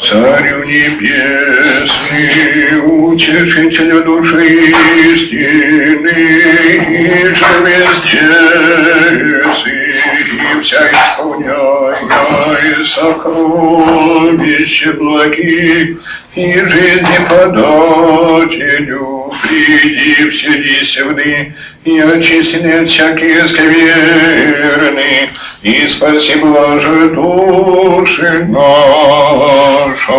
Царю небесный, утешителю души истины, и же везде и вся исполняя сокровища благих, и жизни подателю, приди вселися вны, и очистены от всякие скверны, и спаси блаже души наша.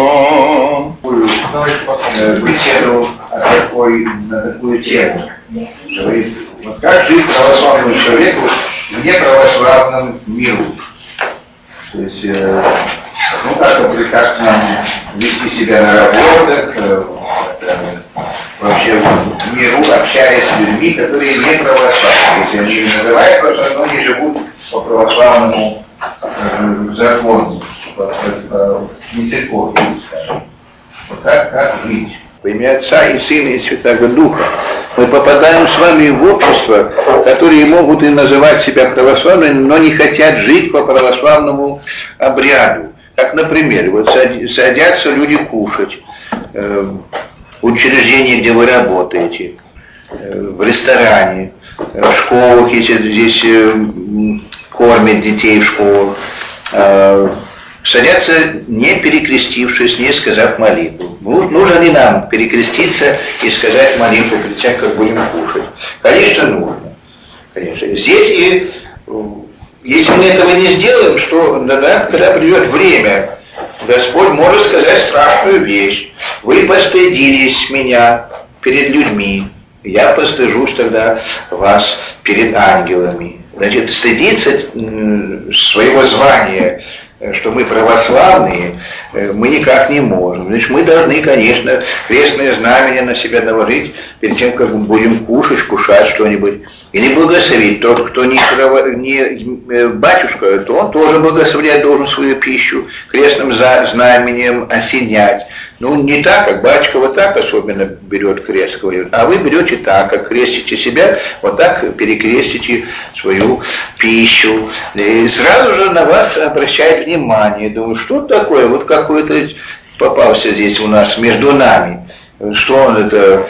Беседу на такую тему. Говорит, вот как жить православному человеку в неправославном миру? То есть, как нам вести себя на работах, вообще в миру, общаясь с людьми, которые не православные. Если они не называют православные, они живут по православному закону, не церковному, скажем. Вот как жить? Во имя Отца и Сына и Святого Духа мы попадаем с вами в общество, которые могут и называть себя православными, но не хотят жить по православному обряду. Как, например, вот садятся люди кушать в учреждении, где вы работаете, в ресторане, в школах, если здесь кормят детей в школах, садятся не перекрестившись, не сказав молитву. Нужно ли нам перекреститься и сказать молитву перед тем, как будем кушать? Конечно, нужно. Конечно. Здесь и если мы этого не сделаем, что когда придет время, Господь может сказать страшную вещь. Вы постыдились меня перед людьми, я постыжусь тогда вас перед ангелами. Значит, стыдиться своего звания, что мы православные, мы никак не можем. Значит, мы должны, конечно, крестное знамение на себя наложить перед тем, как мы будем кушать что-нибудь. Или благословить. Тот, кто не батюшка, то он тоже благословлять должен свою пищу, крестным знаменем осенять. Ну, не так, как батюшка вот так особенно берет крест, говорит, а вы берете так, как крестите себя, вот так перекрестите свою пищу. И сразу же на вас обращает внимание. Думаю, что такое, вот какой-то попался здесь у нас между нами. Что он это,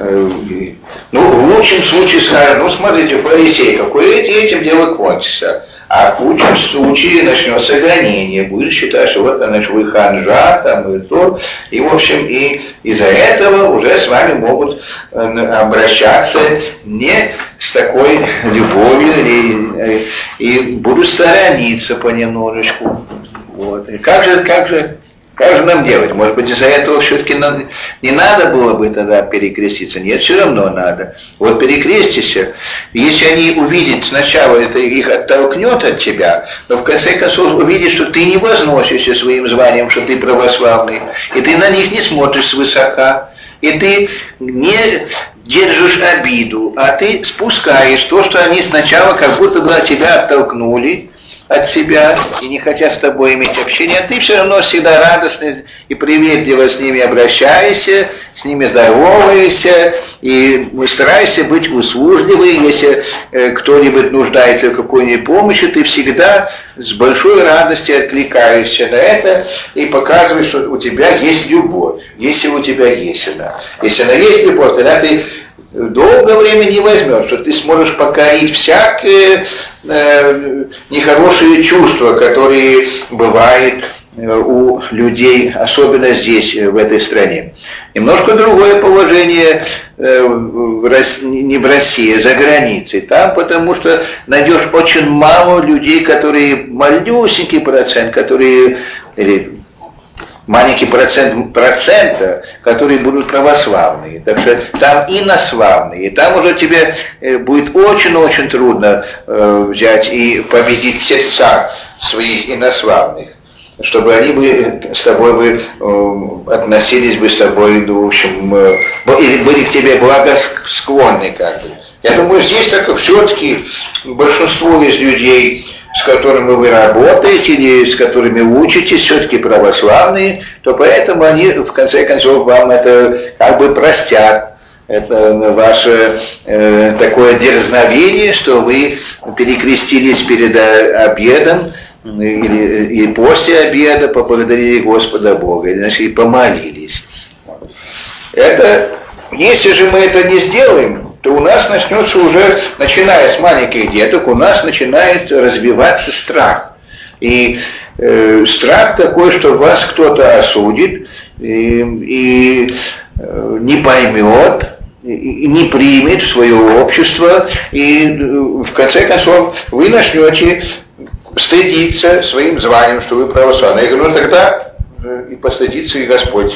в лучшем случае скажет, смотрите, фарисей, какой этим дело кончится. А в худшем случае начнется гонение, будет считать, что вот, значит, вы ханжа, там и то. И, в общем, и из-за этого уже с вами могут обращаться не с такой любовью, и будут сторониться понемножечку. Вот. И как же нам делать? Может быть, из-за этого все-таки не надо было бы тогда перекреститься? Нет, все равно надо. Вот перекрестишься, если они увидят сначала, это их оттолкнет от тебя, но в конце концов увидят, что ты не возносишься своим званием, что ты православный, и ты на них не смотришь свысока, и ты не держишь обиду, а ты спускаешь то, что они сначала как будто бы тебя оттолкнули от себя и не хотят с тобой иметь общение, а ты все равно всегда радостно и приветливо с ними обращаешься, с ними здороваешься и стараешься быть услужливым. Если кто-нибудь нуждается в какой-нибудь помощи, ты всегда с большой радостью откликаешься на это и показываешь, что у тебя есть любовь, если у тебя есть она. Если она есть любовь, тогда ты долгое время не возьмешь, что ты сможешь покорить всякие нехорошие чувства, которые бывают у людей, особенно здесь, в этой стране. Немножко другое положение не в России, а за границей. Там, потому что найдешь очень мало людей, которые, малюсенький процент, которые, или маленький процента, которые будут православные. Так что там инославные. И там уже тебе будет очень-очень трудно взять и победить сердца своих инославных, чтобы они бы с тобой бы относились бы с тобой, в общем, или были к тебе благосклонны как бы. Я думаю, здесь так все-таки большинство из людей, с которыми вы работаете или с которыми вы учитесь, все-таки православные, то поэтому они в конце концов вам это как бы простят. Это ваше такое дерзновение, что вы перекрестились перед обедом, и после обеда поблагодарили Господа Бога, или, значит, и помолились. Это, если же мы это не сделаем, то у нас начнется уже, начиная с маленьких деток, у нас начинает развиваться страх. И страх такой, что вас кто-то осудит и не поймет, и не примет в свое общество, и в конце концов вы начнете стыдиться своим званием, что вы православный. Я говорю, тогда и постыдится и Господь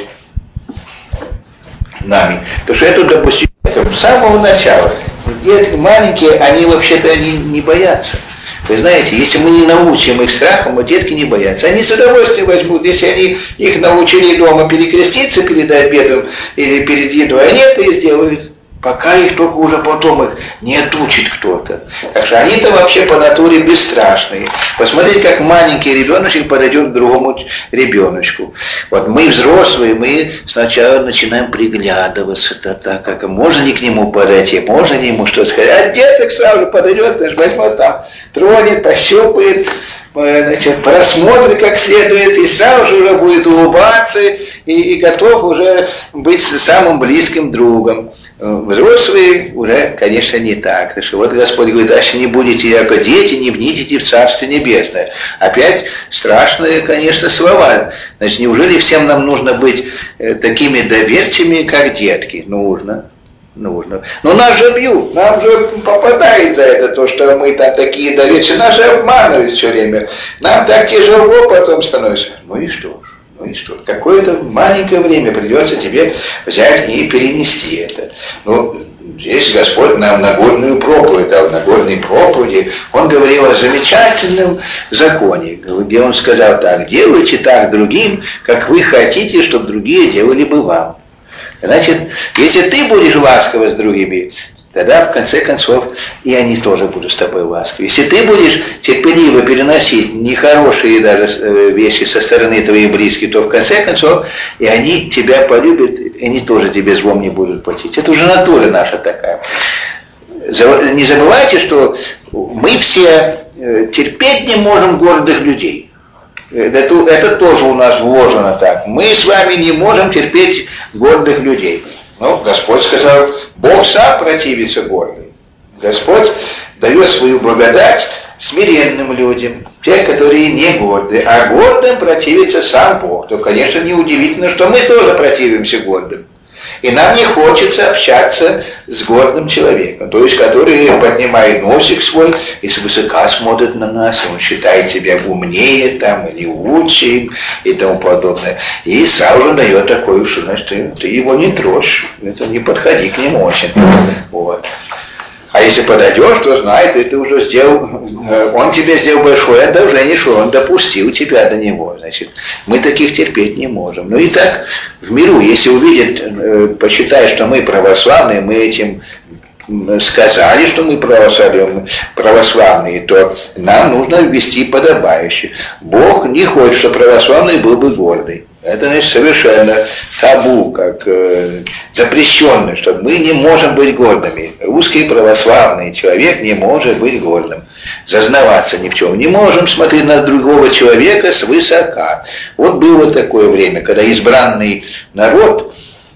нами. Потому что это допустим с самого начала. Детки маленькие, они вообще-то не боятся. Вы знаете, если мы не научим их страхом, детки не боятся. Они с удовольствием возьмут, если они их научили дома перекреститься перед обедом или перед едой, они это и сделают. Пока их только уже потом их не отучит кто-то. Так что они-то вообще по натуре бесстрашные. Посмотрите, как маленький ребеночек подойдет к другому ребеночку. Вот мы взрослые, мы сначала начинаем приглядываться, так как можно ли к нему подойти, можно ли ему что-то сказать. А деток сразу подойдет, даже возьмет там, тронет, пощупает, значит, просмотрит как следует, и сразу же уже будет улыбаться и готов уже быть самым близким другом. Взрослые уже, конечно, не так. Потому что вот Господь говорит, если не будете яко дети, не внидите в Царствие Небесное. Опять страшные, конечно, слова. Значит, неужели всем нам нужно быть такими доверчивыми, как детки? Нужно. Но нас же бьют, нам же попадает за это то, что мы там такие доверчивые. Нас же обманывают все время. Нам так тяжело потом становится. Ну и что? Какое-то маленькое время придется тебе взять и перенести это. Ну, здесь Господь нам Нагорную проповедь дал. В Нагорной проповеди Он говорил о замечательном законе, где Он сказал так: делайте так другим, как вы хотите, чтобы другие делали бы вам. Значит, если ты будешь ласково с другими, тогда в конце концов и они тоже будут с тобой ласковы. Если ты будешь терпеливо переносить нехорошие даже вещи со стороны твоих близких, то в конце концов и они тебя полюбят, и они тоже тебе злом не будут платить. Это уже натура наша такая. Не забывайте, что мы все терпеть не можем гордых людей. Это тоже у нас вложено так. Мы с вами не можем терпеть гордых людей. Ну, Господь сказал, Бог сам противится гордым. Господь дает свою благодать смиренным людям, те, которые не горды, а гордым противится сам Бог. То, конечно, неудивительно, что мы тоже противимся гордым. И нам не хочется общаться с гордым человеком, то есть который поднимает носик свой и свысока смотрит на нас, он считает себя умнее там, или лучше и тому подобное. И сразу же дает такое, что значит, ты его не трожь, это не подходи к нему очень. Вот. А если подойдешь, то знает, ты уже сделал, он тебе сделал большое одолжение, что он допустил тебя до него. Значит, мы таких терпеть не можем. Ну и так в миру, если увидят, посчитают, что мы православные, мы этим сказали, что мы православные, то нам нужно вести подобающе. Бог не хочет, чтобы православный был бы гордый. Это, значит, совершенно табу, как запрещенно, что мы не можем быть гордыми. Русский православный человек не может быть гордым, зазнаваться ни в чем. Не можем смотреть на другого человека свысока. Вот было такое время, когда избранный народ,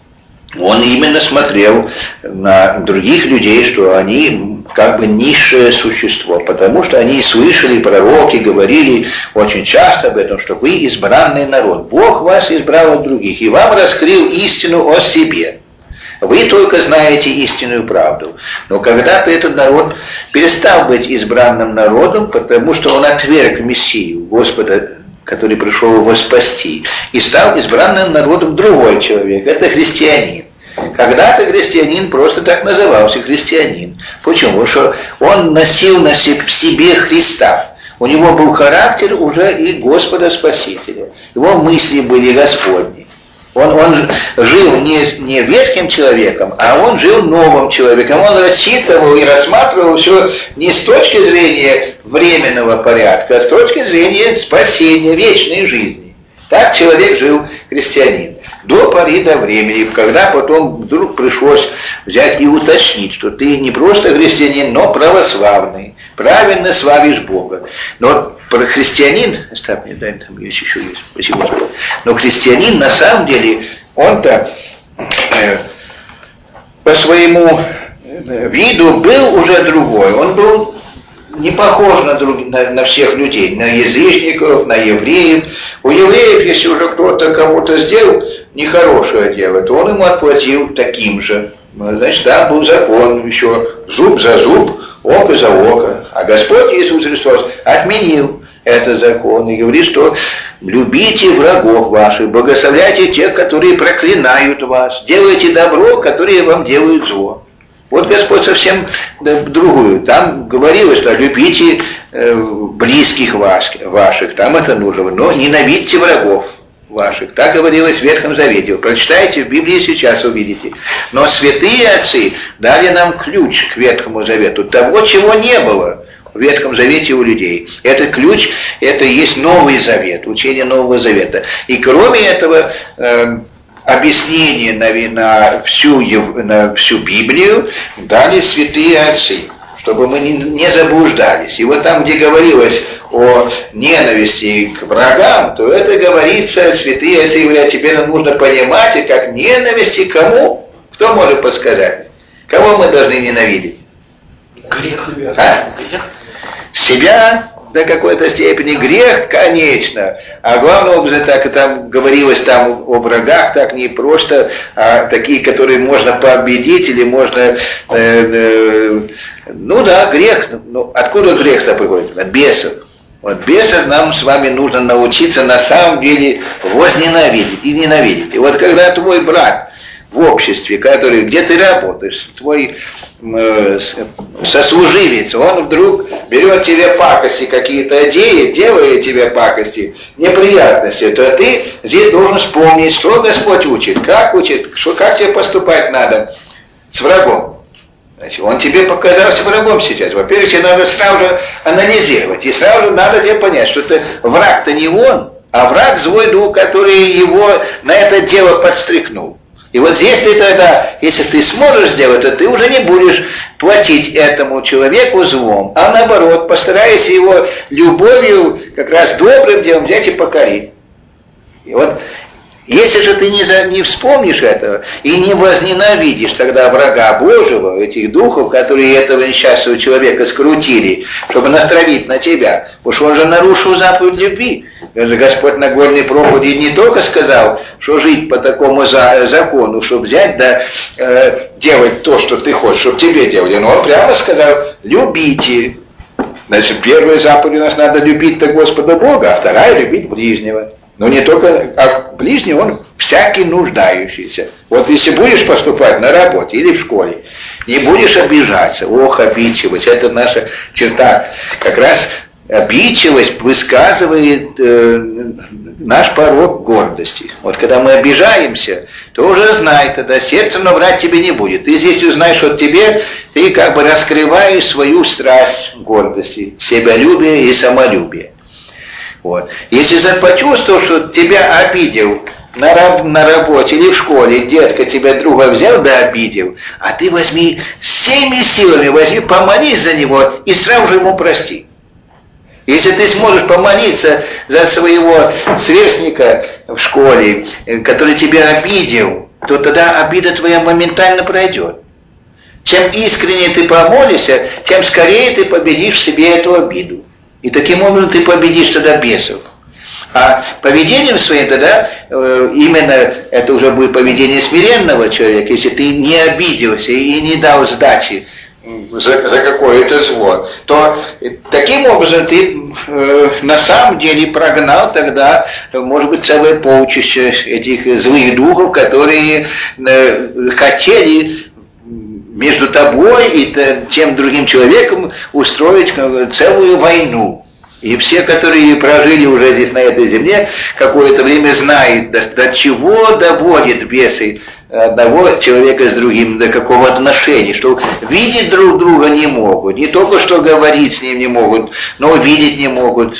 он именно смотрел на других людей, что они как бы низшее существо, потому что они слышали, пророки говорили очень часто об этом, что вы избранный народ, Бог вас избрал от других и вам раскрыл истину о себе. Вы только знаете истинную правду. Но когда-то этот народ перестал быть избранным народом, потому что он отверг Мессию, Господа, который пришел его спасти, и стал избранным народом другой человек, это христианин. Когда-то христианин просто так назывался христианин. Почему? Потому что он носил в себе Христа. У него был характер уже и Господа Спасителя. Его мысли были Господни. Он жил не ветхим человеком, а он жил новым человеком. Он рассчитывал и рассматривал все не с точки зрения временного порядка, а с точки зрения спасения, вечной жизни. Так человек жил, христианин. до поры до времени, когда потом вдруг пришлось взять и уточнить, что ты не просто христианин, но православный, правильно славишь Бога. Но христианин, оставь мне, дай, там есть еще есть, спасибо. Но христианин на самом деле, он-то по своему виду был уже другой, он был не похож на всех людей, на язычников, на евреев. У евреев, если уже кто-то кому-то сделал нехорошее дело, то он ему отплатил таким же. Значит, там был закон еще зуб за зуб, око за око. А Господь Иисус Христос отменил этот закон и говорит, что любите врагов ваших, благословляйте тех, которые проклинают вас, делайте добро, которые вам делают зло. Вот Господь совсем другую. Там говорилось, что любите близких ваших, там это нужно, но ненавидьте врагов ваших. Так говорилось в Ветхом Завете. Вы прочитайте в Библии, сейчас увидите. Но святые отцы дали нам ключ к Ветхому Завету, того, чего не было в Ветхом Завете у людей. Этот ключ, это и есть Новый Завет, учение Нового Завета. И кроме этого, объяснение на всю Библию дали святые отцы, чтобы мы не заблуждались. И вот там, где говорилось о ненависти к врагам, то это говорится, святые отцы говорят, теперь нам нужно понимать, и как ненависти к кому? Кто может подсказать? Кого мы должны ненавидеть? Грех. Себя до какой-то степени грех, конечно. А главное образом, так там говорилось там о врагах, так не просто, а такие, которые можно победить или можно, ну да, грех. Ну, откуда грех-то приходит? От бесов. Вот бесов нам с вами нужно научиться на самом деле возненавидеть и ненавидеть. И вот когда твой брат в обществе, где ты работаешь, твой сослуживец, он вдруг берет тебе пакости какие-то, делает тебе пакости, неприятности, то ты здесь должен вспомнить, что Господь учит, как тебе поступать надо с врагом. Значит, он тебе показался врагом сейчас. Во-первых, тебе надо сразу же анализировать, и сразу же надо тебе понять, что враг-то не он, а враг злой дух, который его на это дело подстрекнул. И вот здесь если ты сможешь сделать, то ты уже не будешь платить этому человеку злом, а наоборот, постарайся его любовью, как раз добрым делом взять и покорить. И вот, если же ты не вспомнишь этого и не возненавидишь тогда врага Божьего, этих духов, которые этого несчастного человека скрутили, чтобы настравить на тебя, уж он же нарушил заповедь любви. Господь на Нагорной проповеди не только сказал, что жить по такому закону, чтобы взять, делать то, что ты хочешь, чтобы тебе делали, но он прямо сказал, любите. Значит, первая заповедь у нас надо любить-то Господа Бога, а вторая любить ближнего. Но не только, а ближний, он всякий нуждающийся. Вот если будешь поступать на работе или в школе, не будешь обижаться, обидчивость, это наша черта. Как раз обидчивость высказывает наш порог гордости. Вот когда мы обижаемся, то уже знай, тогда сердцем наврать тебе не будет. Ты здесь узнаешь от тебе, ты как бы раскрываешь свою страсть гордости, себялюбие и самолюбие. Вот. Если почувствовал, что тебя обидел на работе или в школе, детка тебя друга взял да обидел, а ты возьми всеми силами, помолись за него и сразу же ему прости. Если ты сможешь помолиться за своего сверстника в школе, который тебя обидел, то тогда обида твоя моментально пройдет. Чем искреннее ты помолишься, тем скорее ты победишь в себе эту обиду. И таким образом ты победишь тогда бесов. А поведением своим тогда, именно это уже будет поведение смиренного человека, если ты не обиделся и не дал сдачи за какое-то зло, то таким образом ты на самом деле прогнал тогда, может быть, целое полчище этих злых духов, которые хотели между тобой и тем другим человеком устроить целую войну. И все, которые прожили уже здесь на этой земле, какое-то время знают, до чего доводят бесы одного человека с другим до какого отношения, что видеть друг друга не могут, не только что говорить с ним не могут, но видеть не могут.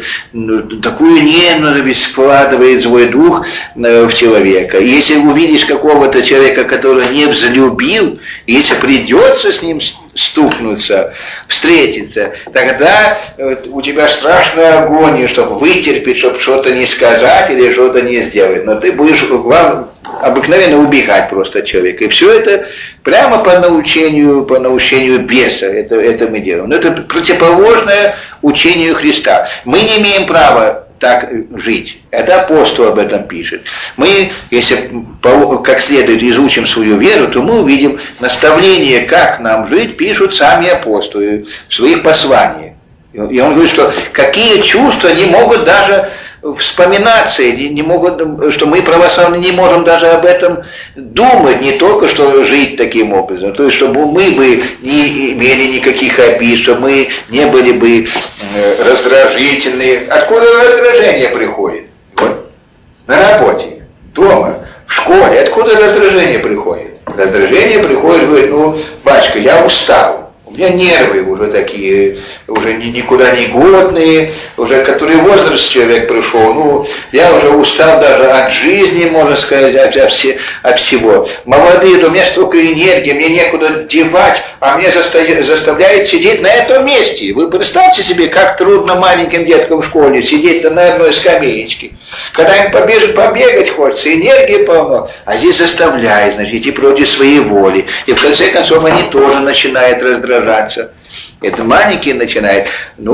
Такую ненависть вкладывает злой дух в человека. И если увидишь какого-то человека, который не взлюбил, если придется с ним стукнуться, встретиться, тогда у тебя страшная агония, чтобы вытерпеть, чтобы что-то не сказать или что-то не сделать. Но ты будешь обыкновенно убегать просто от человека. И все это прямо по научению беса. Это мы делаем. Но это противоположное учению Христа. Мы не имеем права так жить. Это апостол об этом пишет. Мы, если как следует изучим свою веру, то мы увидим наставление, как нам жить, пишут сами апостолы в своих посланиях. И он говорит, что какие чувства не могут даже вспоминаться, не могут, что мы, православные, не можем даже об этом думать, не только что жить таким образом. То есть, чтобы мы бы не имели никаких обид, чтобы мы не были бы раздражительны. Откуда раздражение приходит? Вот. На работе, дома, в школе. Откуда раздражение приходит? Раздражение приходит, говорит, батюшка, я устал. У меня нервы уже такие, уже никуда не годные, уже который возраст человек пришел, я уже устал даже от жизни, можно сказать, от всего. Молодые, у меня столько энергии, мне некуда девать, а мне заставляет сидеть на этом месте. Вы представьте себе, как трудно маленьким деткам в школе сидеть на одной скамеечке. Когда им побегать хочется, энергии полно, а здесь заставляет, значит, идти против своей воли. И в конце концов они тоже начинают раздражаться. Это маленький начинает,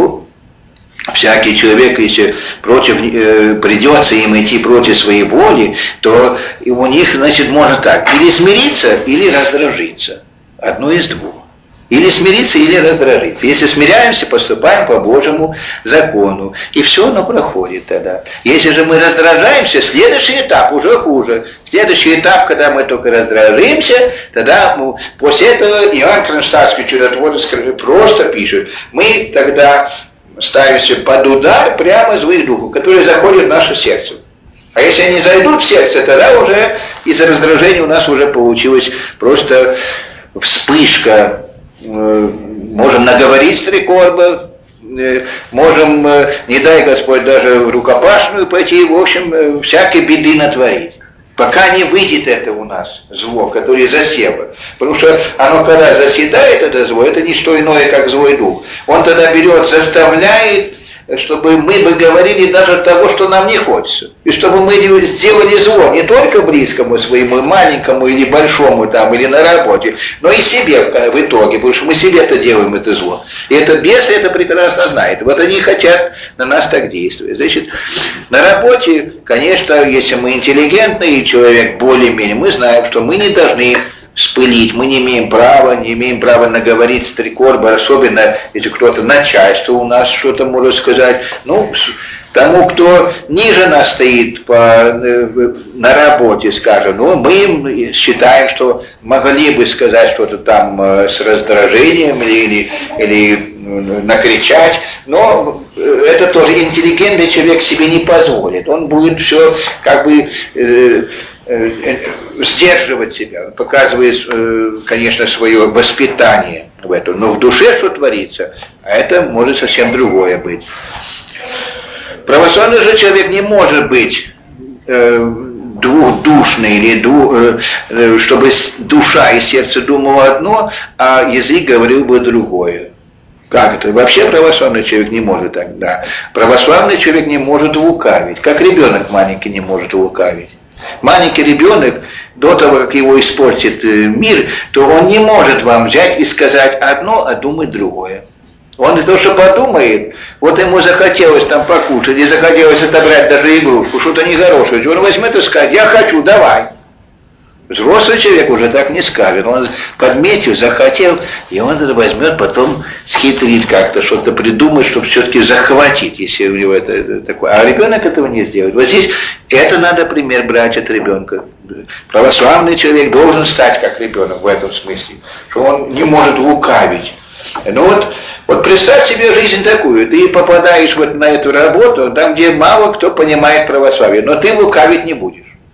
всякий человек, если придется им идти против своей воли, то у них, значит, можно так, или смириться, или раздражиться. Одно из двух. Или смириться, или раздражиться. Если смиряемся, поступаем по Божьему закону. И все оно проходит тогда. Если же мы раздражаемся, следующий этап уже хуже. Следующий этап, когда мы только раздражимся, тогда после этого Иоанн Кронштадтский чудотворец просто пишет, мы тогда ставимся под удар прямо злых духов, которые заходят в наше сердце. А если они зайдут в сердце, тогда уже из-за раздражения у нас уже получилась просто вспышка. Можем наговорить стрекорба, можем, не дай Господь, даже в рукопашную пойти, в общем, всякие беды натворить. Пока не выйдет это у нас зло, которое засело. Потому что оно, когда заседает, это зло, это не что иное, как злой дух. Он тогда берет, заставляет, чтобы мы бы говорили даже того, что нам не хочется. И чтобы мы сделали зло не только близкому своему, маленькому или большому там, или на работе, но и себе в итоге, потому что мы себе-то делаем это зло. И это бесы это прекрасно знают. Вот они хотят на нас так действовать. Значит, на работе, конечно, если мы интеллигентный человек, более-менее, мы знаем, что мы не должны вспылить, мы не имеем права наговорить стрекорба, особенно если кто-то начальство у нас что-то может сказать. Тому, кто ниже нас стоит на работе, скажем, мы считаем, что могли бы сказать что-то там с раздражением или накричать, но это тоже интеллигентный человек себе не позволит. Он будет все как бы сдерживать себя, он показывает, конечно, свое воспитание в этом, но в душе что творится, а это может совсем другое быть. Православный же человек не может быть двухдушный, или чтобы душа и сердце думало одно, а язык говорил бы другое. Как это? Вообще православный человек не может так, да. Православный человек не может лукавить, как ребенок маленький не может лукавить. Маленький ребенок, до того, как его испортит мир, то он не может вам взять и сказать одно, а думать другое. Он из того, что подумает, вот ему захотелось там покушать, или захотелось отобрать даже игрушку, что-то нехорошее, он возьмет и скажет, я хочу, давай. Взрослый человек уже так не скажет, он подметил, захотел, и он это возьмет, потом схитрит как-то, что-то придумает, чтобы все-таки захватить, если у него это такое. А ребенок этого не сделает. Вот здесь это надо пример брать от ребенка. Православный человек должен стать как ребенок в этом смысле, что он не может лукавить. Ну вот представь себе жизнь такую, ты попадаешь вот на эту работу, там, где мало кто понимает православие, но ты лукавить не будешь.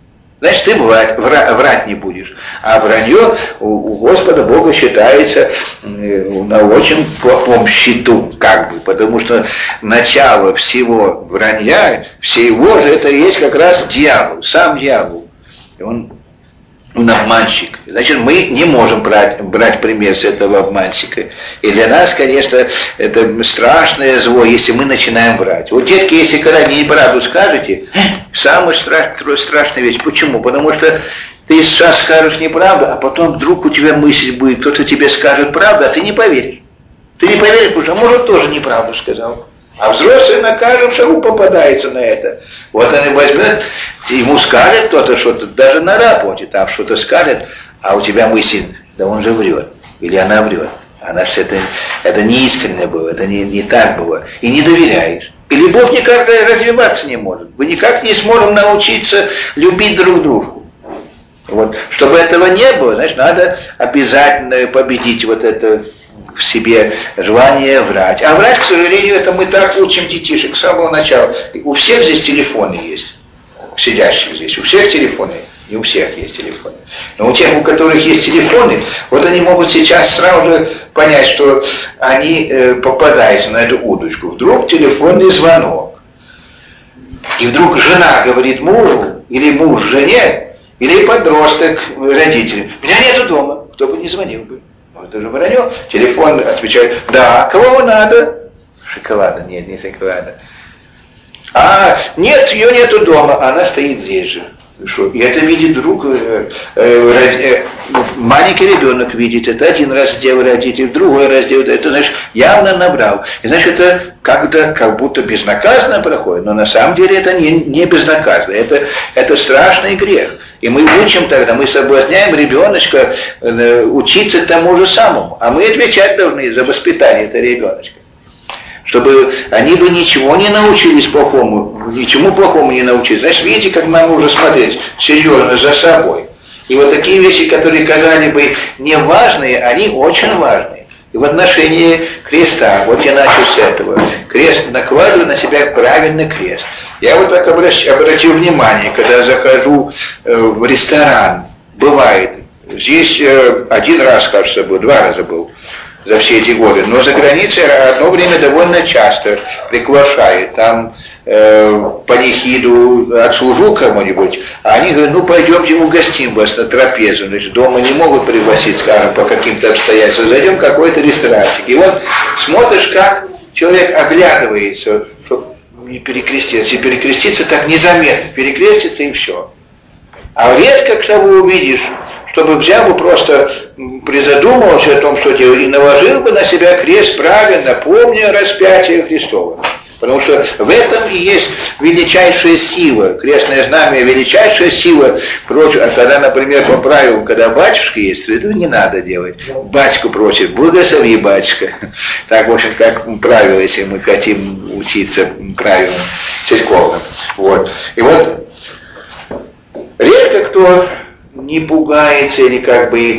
значит, ты врать не будешь. А вранье у Господа Бога считается на очень плохом счету, как бы, потому что начало всего вранья, всей ложи, это и есть как раз дьявол, сам дьявол. Он обманщик. Значит, мы не можем брать пример с этого обманщика. И для нас, конечно, это страшное зло, если мы начинаем врать. Вот, детки, если когда-нибудь неправду скажете, самая страшная вещь. Почему? Потому что ты сейчас скажешь неправду, а потом вдруг у тебя мысль будет, кто-то тебе скажет правду, а ты не поверишь. Ты не поверишь, потому что, может, тоже неправду сказал. А взрослый на каждом шагу попадается на это. Вот он и возьмет, ему скажет кто-то что-то, даже на работе там что-то скажет, а у тебя мысль, да он же врет, или она врет. Она же это не искренне было, это не так было. И не доверяешь. И любовь никак развиваться не может. Вы никак не сможем научиться любить друг друга. Вот. Чтобы этого не было, значит, надо обязательно победить вот это в себе желание врать. А врать, к сожалению, это мы так учим детишек с самого начала. У всех здесь телефоны есть, сидящих здесь, у всех телефоны, не у всех есть телефоны. Но у тех, у которых есть телефоны, вот они могут сейчас сразу же понять, что они попадаются на эту удочку. Вдруг телефонный звонок. И вдруг жена говорит мужу, или муж жене, или подросток родителям: меня нету дома, кто бы не звонил бы. Это же вранье. Телефон отвечает: да, кого надо? Шоколада. Нет, не шоколада. А, нет, ее нету дома, она стоит здесь же. И это видит друг, маленький ребенок видит, это один раз сделал родитель, другой раз делает, это, значит, явно набрал. И значит, это как будто безнаказанно проходит, но на самом деле это не безнаказанно, это страшный грех. И мы учим тогда, мы соблазняем ребеночка учиться тому же самому, а мы отвечать должны за воспитание этого ребеночка. Чтобы они бы ничего не научились плохому, ничему плохому не научились. Значит, видите, как нам нужно смотреть серьезно за собой. И вот такие вещи, которые казались бы неважные, они очень важные. И в отношении креста, вот я начал с этого. Крест, накладываю на себя правильный крест. Я вот так обратил внимание, когда захожу в ресторан, бывает, здесь один раз, кажется, был, 2 раза был за все эти годы, но за границей одно время довольно часто приглашает, там панихиду отслужу кому-нибудь, а они говорят: ну пойдемте угостим вас на трапезу, значит, дома не могут пригласить, скажем, по каким-то обстоятельствам, зайдем в какой-то ресторанчик. И вот смотришь, как человек оглядывается, чтобы не перекреститься, и перекреститься так незаметно, перекреститься и все. А редко кого увидишь, чтобы взял бы просто, призадумался о том, что делал, и наложил бы на себя крест правильно, помня распятие Христово. Потому что в этом и есть величайшая сила, крестное знамя, величайшая сила. А когда, например, по правилу, когда батюшка есть, этого не надо делать. Батюшку просит: благослови, батюшка. Так, в общем, как правило, если мы хотим учиться правилам церковным. Вот. И вот редко кто не пугается или как бы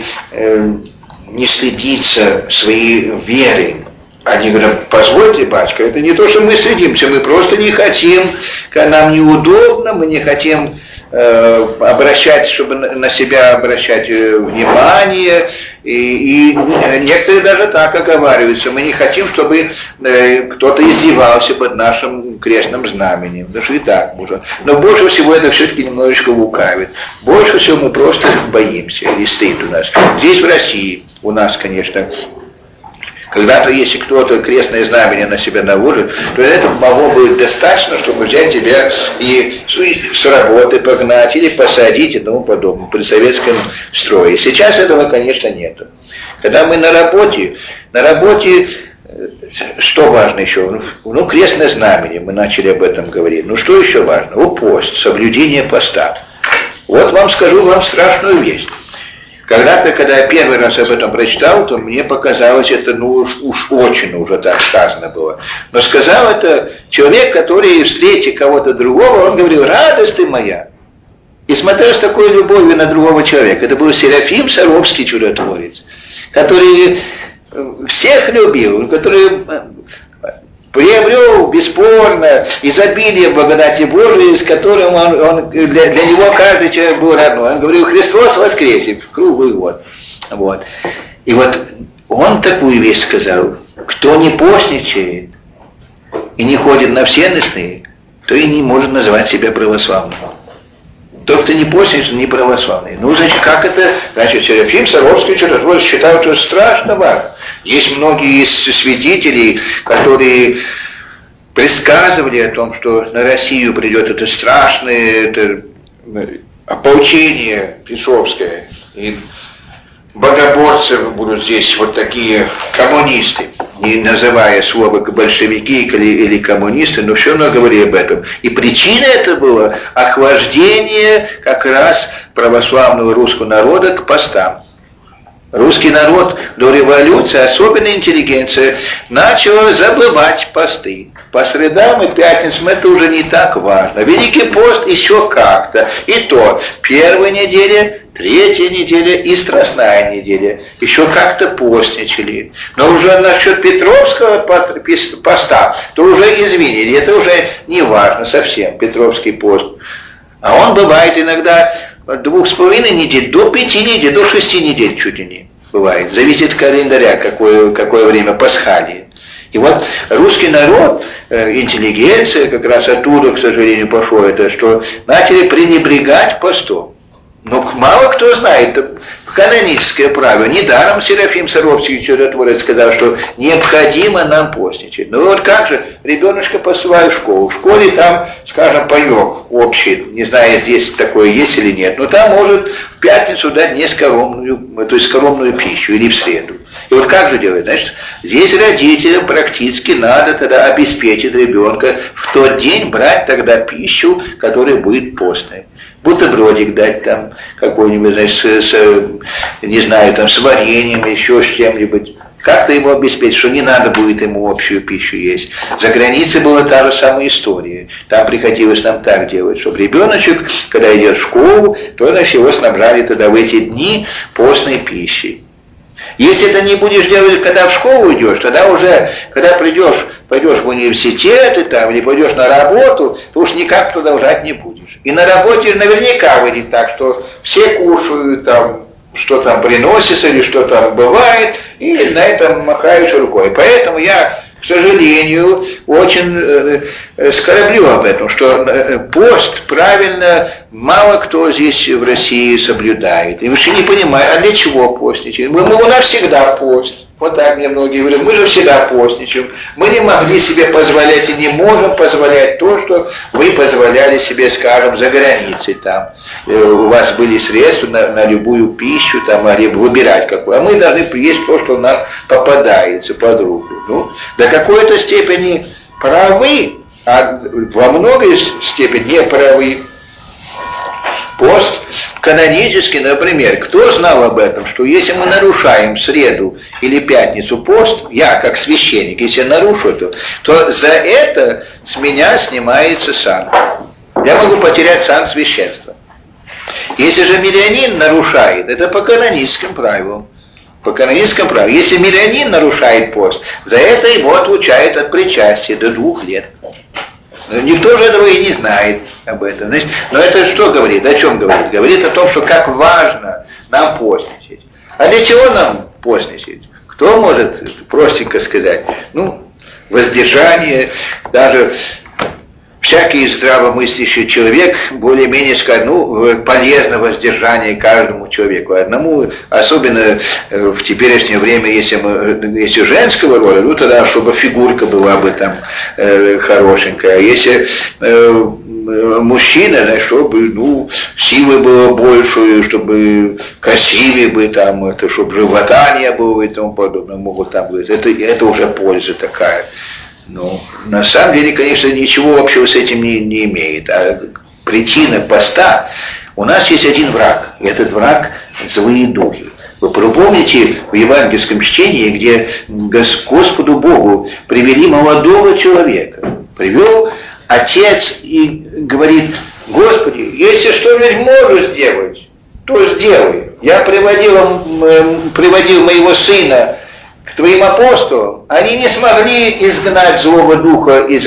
не стыдится своей веры. Они говорят: позвольте, батюшка, это не то, что мы стыдимся, мы просто не хотим, когда нам неудобно, мы не хотим обращать, чтобы на себя обращать внимание, и некоторые даже так оговариваются: мы не хотим, чтобы кто-то издевался под нашим крестным знаменем, потому что и так можно. Но больше всего это все-таки немножечко лукавит. Больше всего мы просто боимся, или стыд у нас. Здесь в России у нас, конечно, когда-то, если кто-то крестное знамение на себя наложит, то это могло быть достаточно, чтобы взять тебя и с работы погнать, или посадить и тому подобное, при советском строе. Сейчас этого, конечно, нету. Когда мы на работе, что важно еще? Ну, крестное знамение, мы начали об этом говорить. Ну, что еще важно? Ну, пост, соблюдение поста. Вот вам скажу страшную вещь. Когда-то, когда я первый раз об этом прочитал, то мне показалось это, ну уж очень уже так сказано было. Но сказал это человек, который, встретив кого-то другого, он говорил: радость ты моя. И смотрел с такой любовью на другого человека. Это был Серафим Саровский, чудотворец, который всех любил, который приобрел бесспорно изобилие благодати Божией, с которым для него каждый человек был родной. Он говорил: Христос воскресе, круглый год. Вот. И вот он такую вещь сказал: кто не постничает и не ходит на всеночные, то и не может называть себя православным. Тот, кто не постничает, не православный. Ну, значит, как это? Значит, Серафим Саровский чудотворец считал, что страшно важно. Есть многие свидетелей, которые предсказывали о том, что на Россию придет это страшное ополчение Петровское, и богоборцы будут здесь вот такие коммунисты, не называя слово большевики или коммунисты, но все равно говорили об этом. И причина это была охлаждение как раз православного русского народа к постам. Русский народ до революции, особенно интеллигенция, начала забывать посты. По средам и пятницам это уже не так важно. Великий пост еще как-то. И то первая неделя, третья неделя и страстная неделя. Еще как-то постничали. Но уже насчет Петровского поста, то уже извинили. Это уже не важно совсем, Петровский пост. А он бывает иногда от 2,5 недель до 5 недель, до 6 недель чуть ли не бывает. Зависит от календаря, какое время Пасхалии. И вот русский народ, интеллигенция, как раз оттуда, к сожалению, пошло это, что начали пренебрегать постом. Но мало кто знает каноническое правило. Недаром Серафим Саровский чудотворец сказал, что необходимо нам постничать. Ну вот как же, ребеночка посылаю в школу. В школе там, скажем, паёк общий, не знаю, здесь такое есть или нет, но там может в пятницу дать скоромную пищу или в среду. И вот как же делать? Значит, здесь родителям практически надо тогда обеспечить ребенка в тот день брать тогда пищу, которая будет постной. Бутербродик дать там какой-нибудь, значит, не знаю, там с вареньем, еще с чем-нибудь. Как-то его обеспечить, что не надо будет ему общую пищу есть. За границей была та же самая история. Там приходилось нам так делать, чтобы ребеночек, когда идет в школу, то, значит, его снабжали тогда в эти дни постной пищей. Если это не будешь делать, когда в школу идешь, тогда уже, когда пойдешь в университет и там, или пойдешь на работу, то уж никак продолжать не будешь. И на работе наверняка выйдет так, что все кушают там, что там приносится или что там бывает, и на этом махаешь рукой. Поэтому я, к сожалению, очень скорблю об этом, что пост правильно мало кто здесь в России соблюдает. И вообще не понимаю, а для чего постничать? У нас всегда пост. Вот так мне многие говорят, мы же всегда постничаем. Мы не могли себе позволять и не можем позволять то, что вы позволяли себе, скажем, за границей. Там. У вас были средства на любую пищу, там, выбирать какую. А мы должны есть то, что нам попадается под руку. Ну, до какой-то степени правы, а во многой степени не правы. Пост канонический, например, кто знал об этом, что если мы нарушаем в среду или пятницу пост, я как священник, если я нарушу это, то за это с меня снимается сан. Я могу потерять сан священства. Если же мирянин нарушает, это по каноническим правилам. По каноническому правилу. Если мирянин нарушает пост, за это его отлучают от причастия до 2 лет. Но никто же этого и не знает об этом. Значит, но это что говорит? О чем говорит? Говорит о том, что как важно нам постничать. А для чего нам постничать? Кто может простенько сказать? Ну, воздержание, даже всякий здравомыслящий человек более-менее скажет, ну, полезно воздержание каждому человеку. Одному, особенно в теперешнее время, если женского рода, ну, тогда, чтобы фигурка была бы там хорошенькая. А если мужчина, значит, чтобы, ну, силы было больше, чтобы красивее бы там, это, чтобы живота не было и тому подобное, могут там быть. Это уже польза такая. Ну, на самом деле, конечно, ничего общего с этим не имеет. А причина поста, у нас есть один враг. И этот враг – злые духи. Вы помните в евангельском чтении, где Господу Богу привели молодого человека. Привел отец и говорит: Господи, если что-нибудь можешь сделать, то сделай. Я приводил моего сына к к твоим апостолам, они не смогли изгнать злого духа из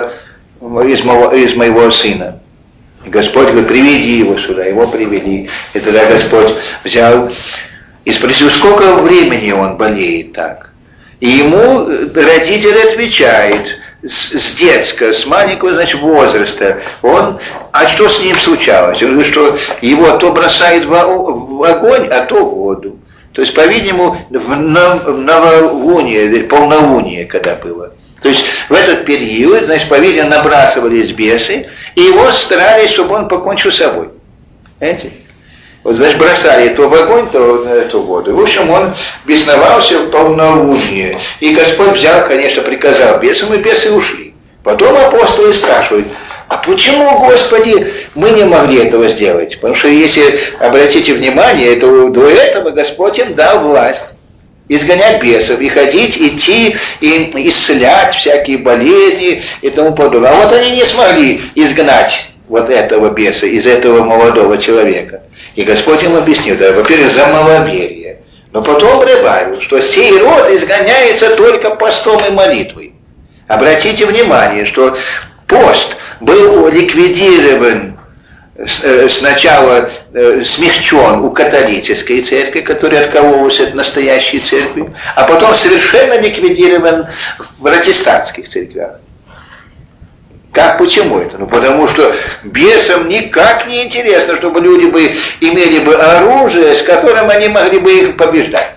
моего сына. И Господь говорит, приведи его сюда, его привели. И тогда Господь взял и спросил, сколько времени он болеет так. И ему родитель отвечает, с детского, с маленького, значит, возраста, а что с ним случалось? Он говорит, что его то бросает в огонь, а то в воду. То есть, по-видимому, в новолуние, полнолуние, когда было. То есть, в этот период, значит, по-видимому, набрасывались бесы, и его старались, чтобы он покончил с собой. Понимаете? Вот, значит, бросали то в огонь, то в воду. В общем, он бесновался в полнолуние. И Господь взял, конечно, приказал бесам, и бесы ушли. Потом апостолы спрашивают, а почему, Господи, мы не могли этого сделать? Потому что, если обратите внимание, то до этого Господь им дал власть изгонять бесов, и ходить, идти, и исцелять всякие болезни и тому подобное. А вот они не смогли изгнать вот этого беса из этого молодого человека. И Господь им объяснил, да, во-первых, за маловерие. Но потом прибавил, что сей род изгоняется только постом и молитвой. Обратите внимание, что пост был ликвидирован, сначала смягчен у католической церкви, которая откололась от настоящей церкви, а потом совершенно ликвидирован в протестантских церквях. Как, почему это? Ну, потому что бесам никак не интересно, чтобы люди имели бы оружие, с которым они могли бы их побеждать.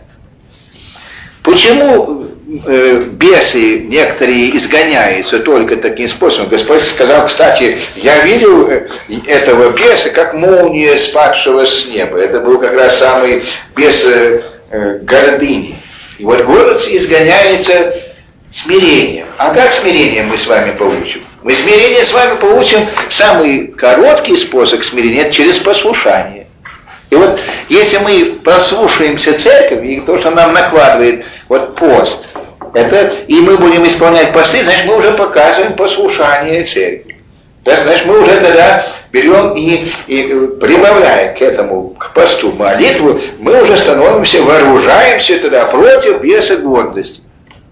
Почему бесы некоторые изгоняются только таким способом? Господь сказал, кстати, я видел этого беса, как молния, спадшего с неба. Это был как раз самый бес гордыни. И вот гордость изгоняется смирением. А как смирением мы с вами получим? Мы смирение с вами получим, самый короткий способ смирения, это через послушание. И вот если мы послушаемся церковь, и то, что нам накладывает вот пост, и мы будем исполнять посты, значит, мы уже показываем послушание церкви. Да, значит, мы уже тогда берем и прибавляем к этому, к посту молитву, мы уже становимся, вооружаемся тогда против беса гордости.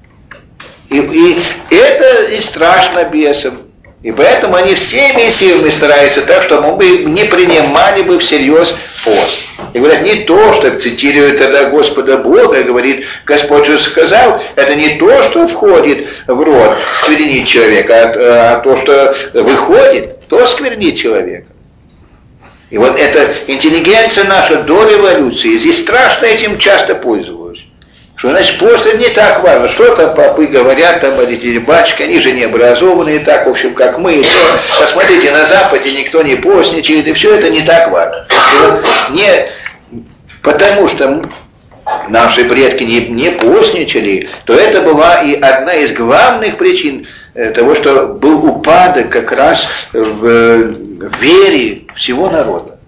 И это и страшно бесам. И поэтому они всеми силами стараются так, чтобы мы не принимали бы всерьез пост. И говорят, не то, что цитирует тогда Господа Бога, и говорит, Господь же сказал, это не то, что входит в рот сквернить человека, а то, что выходит, то сквернит человека. И вот эта интеллигенция наша до революции, здесь страшно этим часто пользовалась. Что значит, пост это не так важно. Что там попы говорят, там родители, батюшки, они же не образованные, так, в общем, как мы. И все. Посмотрите, на Западе никто не постничает, и все это не так важно. Вот потому что наши предки не постничали, то это была и одна из главных причин того, что был упадок как раз в вере всего народа.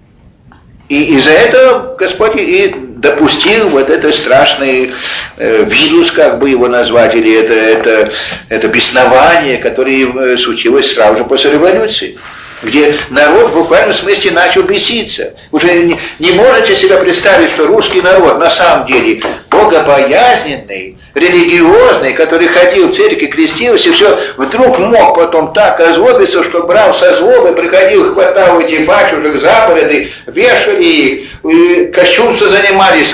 И из-за этого Господь и допустил вот это страшный вирус, как бы его назвать, или это беснование, которое случилось сразу же после революции, где народ в буквальном смысле начал беситься. Уже не можете себе представить, что русский народ на самом деле богобоязненный, религиозный, который ходил в церковь, крестился, все, вдруг мог потом так озлобиться, что брал со злобы, приходил, хватал этих батюшек за бороды, вешали их, кощунство занимались,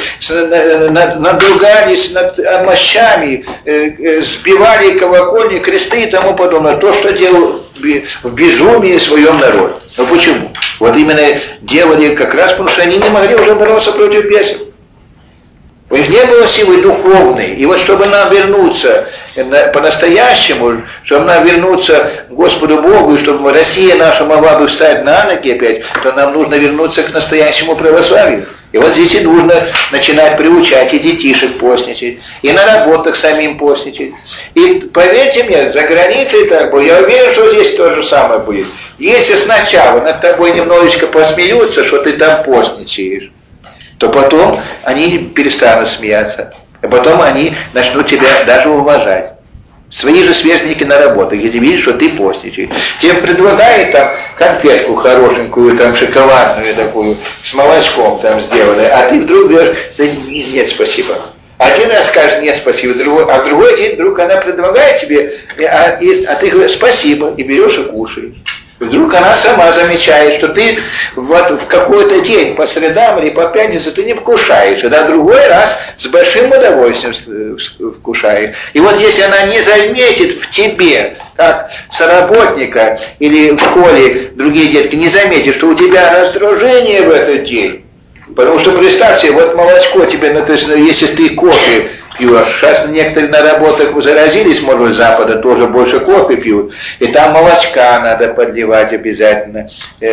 надругались над мощами, сбивали колокольни, кресты и тому подобное. То, что делал в безумии своем народ. Но почему? Вот именно делали как раз, потому что они не могли уже бороться против бесов. У них не было силы духовной. И вот чтобы нам вернуться по-настоящему, чтобы нам вернуться к Господу Богу, и чтобы Россия наша могла бы встать на ноги опять, то нам нужно вернуться к настоящему православию. И вот здесь и нужно начинать приучать и детишек постничать, и на работах самим постничать. И поверьте мне, за границей так было. Я уверен, что здесь то же самое будет. Если сначала над тобой немножечко посмеются, что ты там постничаешь, то потом они перестанут смеяться. А потом они начнут тебя даже уважать. Свои же сверстники на работах, если видят, что ты постничаешь. Тебе предлагают там конфетку хорошенькую, там шоколадную такую, с молочком там сделанную, а ты вдруг говоришь, да нет, спасибо. Один раз скажет нет, спасибо, а в другой день вдруг она предлагает тебе, а ты говоришь спасибо, и берешь и кушаешь. Вдруг она сама замечает, что ты вот в какой-то день по средам или по пятницам ты не вкушаешь, а другой раз с большим удовольствием вкушаешь. И вот если она не заметит в тебе, как соработника или в школе другие детки, не заметят, что у тебя раздражение в этот день, потому что представьте, вот молочко тебе, если ты кофе пьешь, сейчас некоторые на работах заразились, может быть, с Запада тоже больше кофе пьют, и там молочка надо подливать обязательно,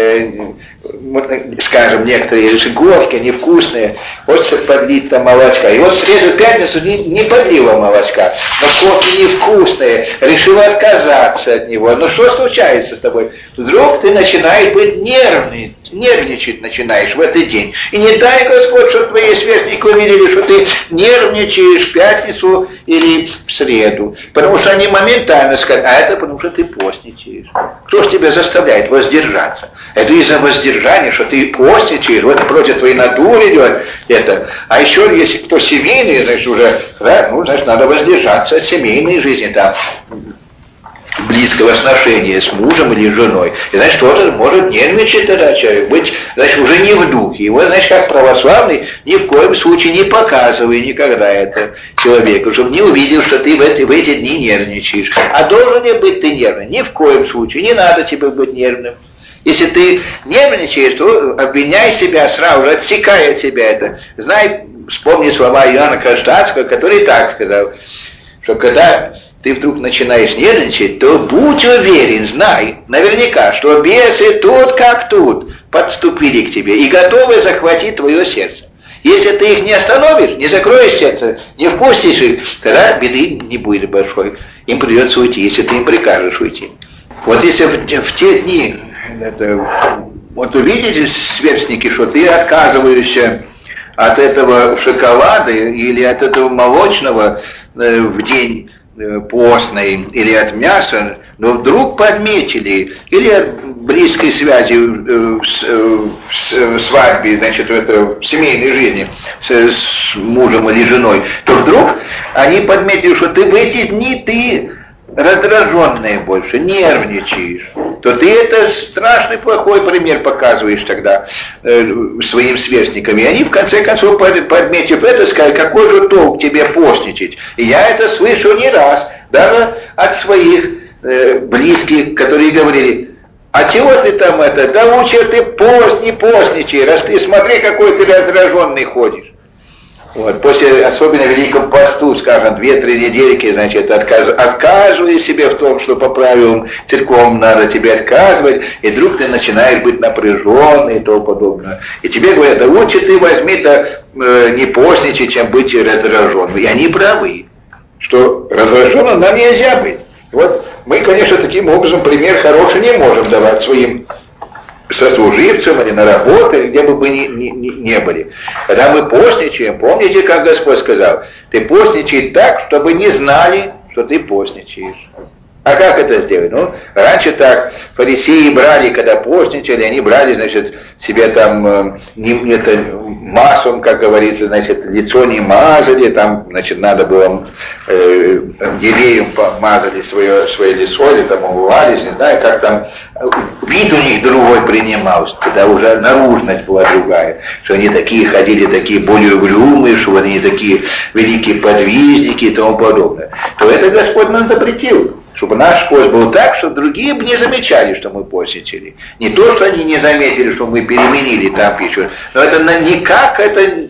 скажем, некоторые горки невкусные, вот подлить там молочка, и вот в среду, пятницу не подлила молочка, но кофе невкусное, решила отказаться от него, ну что случается с тобой? Вдруг ты начинаешь быть нервный, нервничать начинаешь в этот день, и не дай Господь, чтобы твои сверстники увидели, что ты нервничаешь в пятницу или в среду, потому что они моментально скажут, а это потому что ты постничаешь. Кто ж тебя заставляет воздержаться? Это из-за воздержания, что ты постничаешь, вот против твоей натуры идет это. А еще, если кто семейный, значит, уже, да, ну, значит, надо воздержаться от семейной жизни, там, близкого сношения с мужем или женой. И, значит, тоже может нервничать тогда человек, быть, значит, уже не в духе. Его, значит, как православный, ни в коем случае не показывай никогда это человеку, чтобы не увидел, что ты в эти дни нервничаешь. А должен ли быть ты нервным? Ни в коем случае, не надо тебе быть нервным. Если ты нервничаешь, то обвиняй себя сразу же, отсекай от себя это. Знай, вспомни слова Иоанна Кронштадтского, который так сказал, что когда ты вдруг начинаешь нервничать, то будь уверен, знай наверняка, что бесы тут как тут подступили к тебе и готовы захватить твое сердце. Если ты их не остановишь, не закроешь сердце, не впустишь их, тогда беды не будет большой. Им придется уйти, если ты им прикажешь уйти. Вот если в те дни, вот увидите, сверстники, что ты отказываешься от этого шоколада или от этого молочного в день постной или от мяса, но вдруг подметили, или от близкой связи в свадьбе, значит, в семейной жизни с мужем или женой, то вдруг они подметили, что ты в эти дни ты раздраженная больше, нервничаешь, то ты это страшный плохой пример показываешь тогда своим сверстникам. И они в конце концов, подметив это, сказали, какой же толк тебе постничать. И я это слышал не раз, даже от своих близких, которые говорили, а чего ты там это, да лучше ты не постничай, раз ты смотри, какой ты раздраженный ходишь. Вот, после особенно Великого посту, скажем, 2-3 недельки, значит, отказывай себе в том, что по правилам церковным надо тебе отказывать, и вдруг ты начинаешь быть напряженный и тому подобное. И тебе говорят, да лучше ты возьми, да не постничай, чем быть раздраженным. И они правы, что раздраженным нам нельзя быть. Вот мы, конечно, таким образом пример хороший не можем давать своим сослуживцам или на работе, где бы мы ни были. Когда мы постничаем, помните, как Господь сказал, ты постничай так, чтобы не знали, что ты постничаешь. А как это сделать? Ну, раньше так фарисеи брали, когда постничали, они брали, значит, себе там маслом, как говорится, значит, лицо не мазали, там, значит, надо было елеем помазали свое лицо, или там умывались, не знаю, как там, вид у них другой принимался, когда уже наружность была другая, что они такие ходили, такие более угрюмые, что они такие великие подвижники и тому подобное, то это Господь нам запретил. Чтобы наш пост был так, чтобы другие бы не замечали, что мы постничали. Не то, что они не заметили, что мы переменили там пищу, но это никак это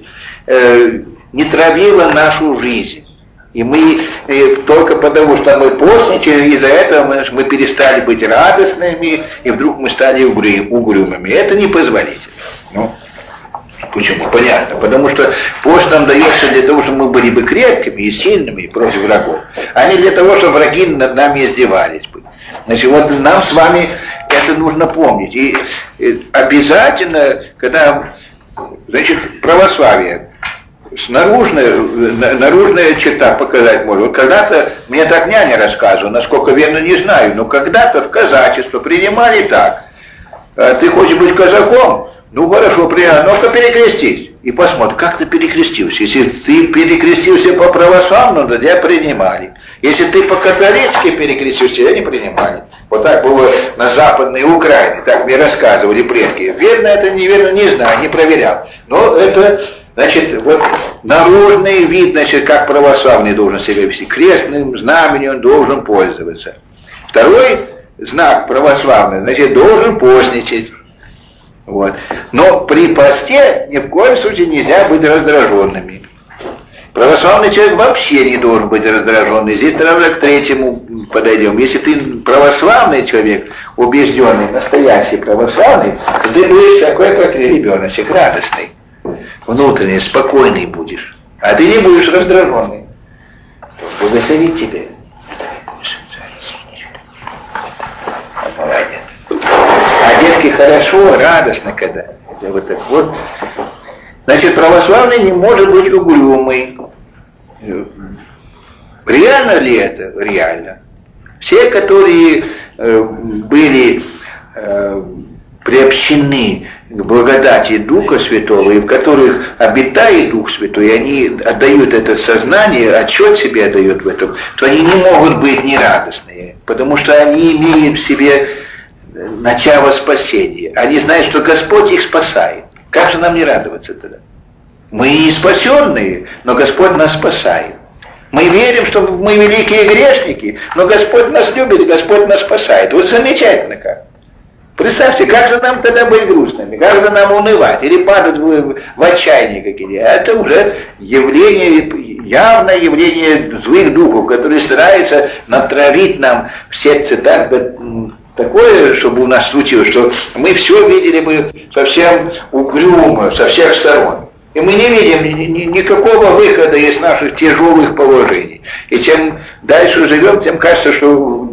не травило нашу жизнь. И мы только потому, что мы постничали, из-за этого мы перестали быть радостными, и вдруг мы стали угрюмыми. Это непозволительно. Ну, почему? Понятно. Потому что пост нам дается для того, чтобы мы были бы крепкими и сильными против врагов, а не для того, чтобы враги над нами издевались бы. Значит, вот нам с вами это нужно помнить. И обязательно, когда, значит, православие, наружная черта показать может. Вот когда-то, мне так няня рассказывала, насколько верно не знаю, но когда-то в казачество принимали так. Ты хочешь быть казаком? Ну хорошо, ну-ка перекрестись. и посмотрим, как ты перекрестился. Если ты перекрестился по православному, то тебя принимали. Если ты по-католически перекрестился, тебя не принимали. Вот так было на Западной Украине, так мне рассказывали предки. Верно это, неверно, не знаю, не проверял. Но это, значит, вот наружный вид, значит, как православный должен себя вести. Крестным знамением он должен пользоваться. Второй знак православный, значит, должен постничать. Вот. Но при посте ни в коем случае нельзя быть раздраженными. Православный человек вообще не должен быть раздраженный. Здесь тогда к третьему подойдем. Если ты православный человек, убежденный, настоящий православный, то ты будешь такой, как ребеночек, радостный, внутренний, спокойный будешь. А ты не будешь раздраженный. Благословить тебе. Молодец. А детки хорошо, радостно, когда. Вот так вот. Значит, православный не может быть угрюмый. Реально ли это? Реально. Все, которые были приобщены к благодати Духа Святого, и в которых обитает Дух Святой, они отдают это сознание, отчет себе отдают в этом, то они не могут быть нерадостные, потому что они имеют в себе начало спасения. Они знают, что Господь их спасает. Как же нам не радоваться тогда? Мы и спасенные, но Господь нас спасает. Мы верим, что мы великие грешники, но Господь нас любит, Господь нас спасает. Вот замечательно как. Представьте, как же нам тогда быть грустными, как же нам унывать, или падать в отчаяние какие-то. Это уже явление, явное явление злых духов, которые стараются натравить нам в сердце такое, чтобы у нас случилось, что мы все видели бы совсем угрюмо, со всех сторон. И мы не видим никакого выхода из наших тяжелых положений. И чем дальше живем, тем кажется, что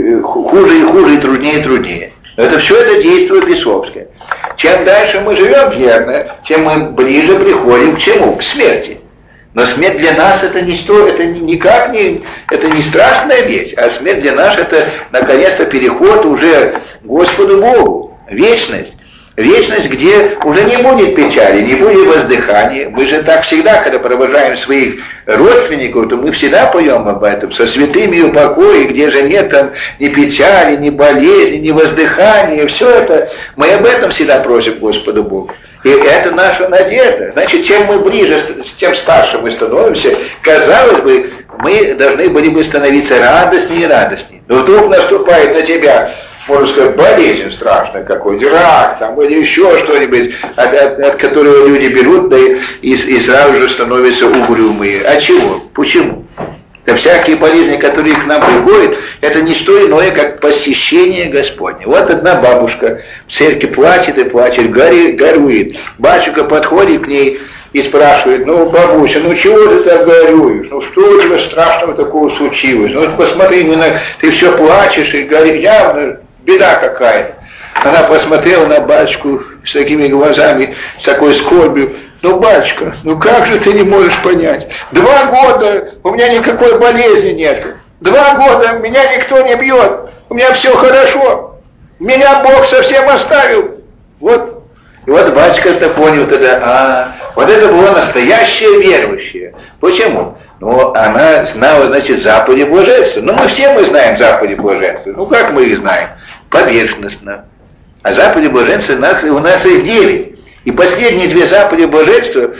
хуже и хуже, и труднее и труднее. Это все это действует бесовское. Чем дальше мы живем, верно, тем мы ближе приходим к чему? К смерти. Но смерть для нас это не что, это никак не, это не страшная вещь, а смерть для нас это наконец-то переход уже к Господу Богу, вечность. Вечность, где уже не будет печали, не будет воздыхания. Мы же так всегда, когда провожаем своих родственников, то мы всегда поем об этом, со святыми упокой, где же нет там ни печали, ни болезни, ни воздыхания, все это, мы об этом всегда просим Господу Богу. И это наша надежда. Значит, чем мы ближе, тем старше мы становимся, казалось бы, мы должны были бы становиться радостнее и радостнее. Но вдруг наступает на тебя, можно сказать, болезнь страшная какой-нибудь, рак там, или еще что-нибудь, от которого люди берут, да и сразу же становятся угрюмые. А чего? Почему? Да всякие болезни, которые к нам приходят, это не что иное, как посещение Господне. Вот одна бабушка в церкви плачет и плачет, горюет. Батюшка подходит к ней и спрашивает: ну, бабуся, ну чего ты так горюешь? Ну что у тебя страшного такого случилось? Ну вот посмотри, ты все плачешь и горишь, явно беда какая-то. Она посмотрела на батюшку с такими глазами, с такой скорбью. Ну, батюшка, ну как же ты не можешь понять? 2 года у меня никакой болезни нет. 2 года меня никто не бьет. У меня все хорошо. Меня Бог совсем оставил. Вот. И вот батюшка это понял тогда, вот это была настоящая верующая. Почему? Ну, она знала, значит, заповеди блаженства. Ну, мы знаем заповеди блаженства. Ну, как мы их знаем? Поверхностно. А заповеди блаженства у нас их 9. И последние 2 заповеди блаженства,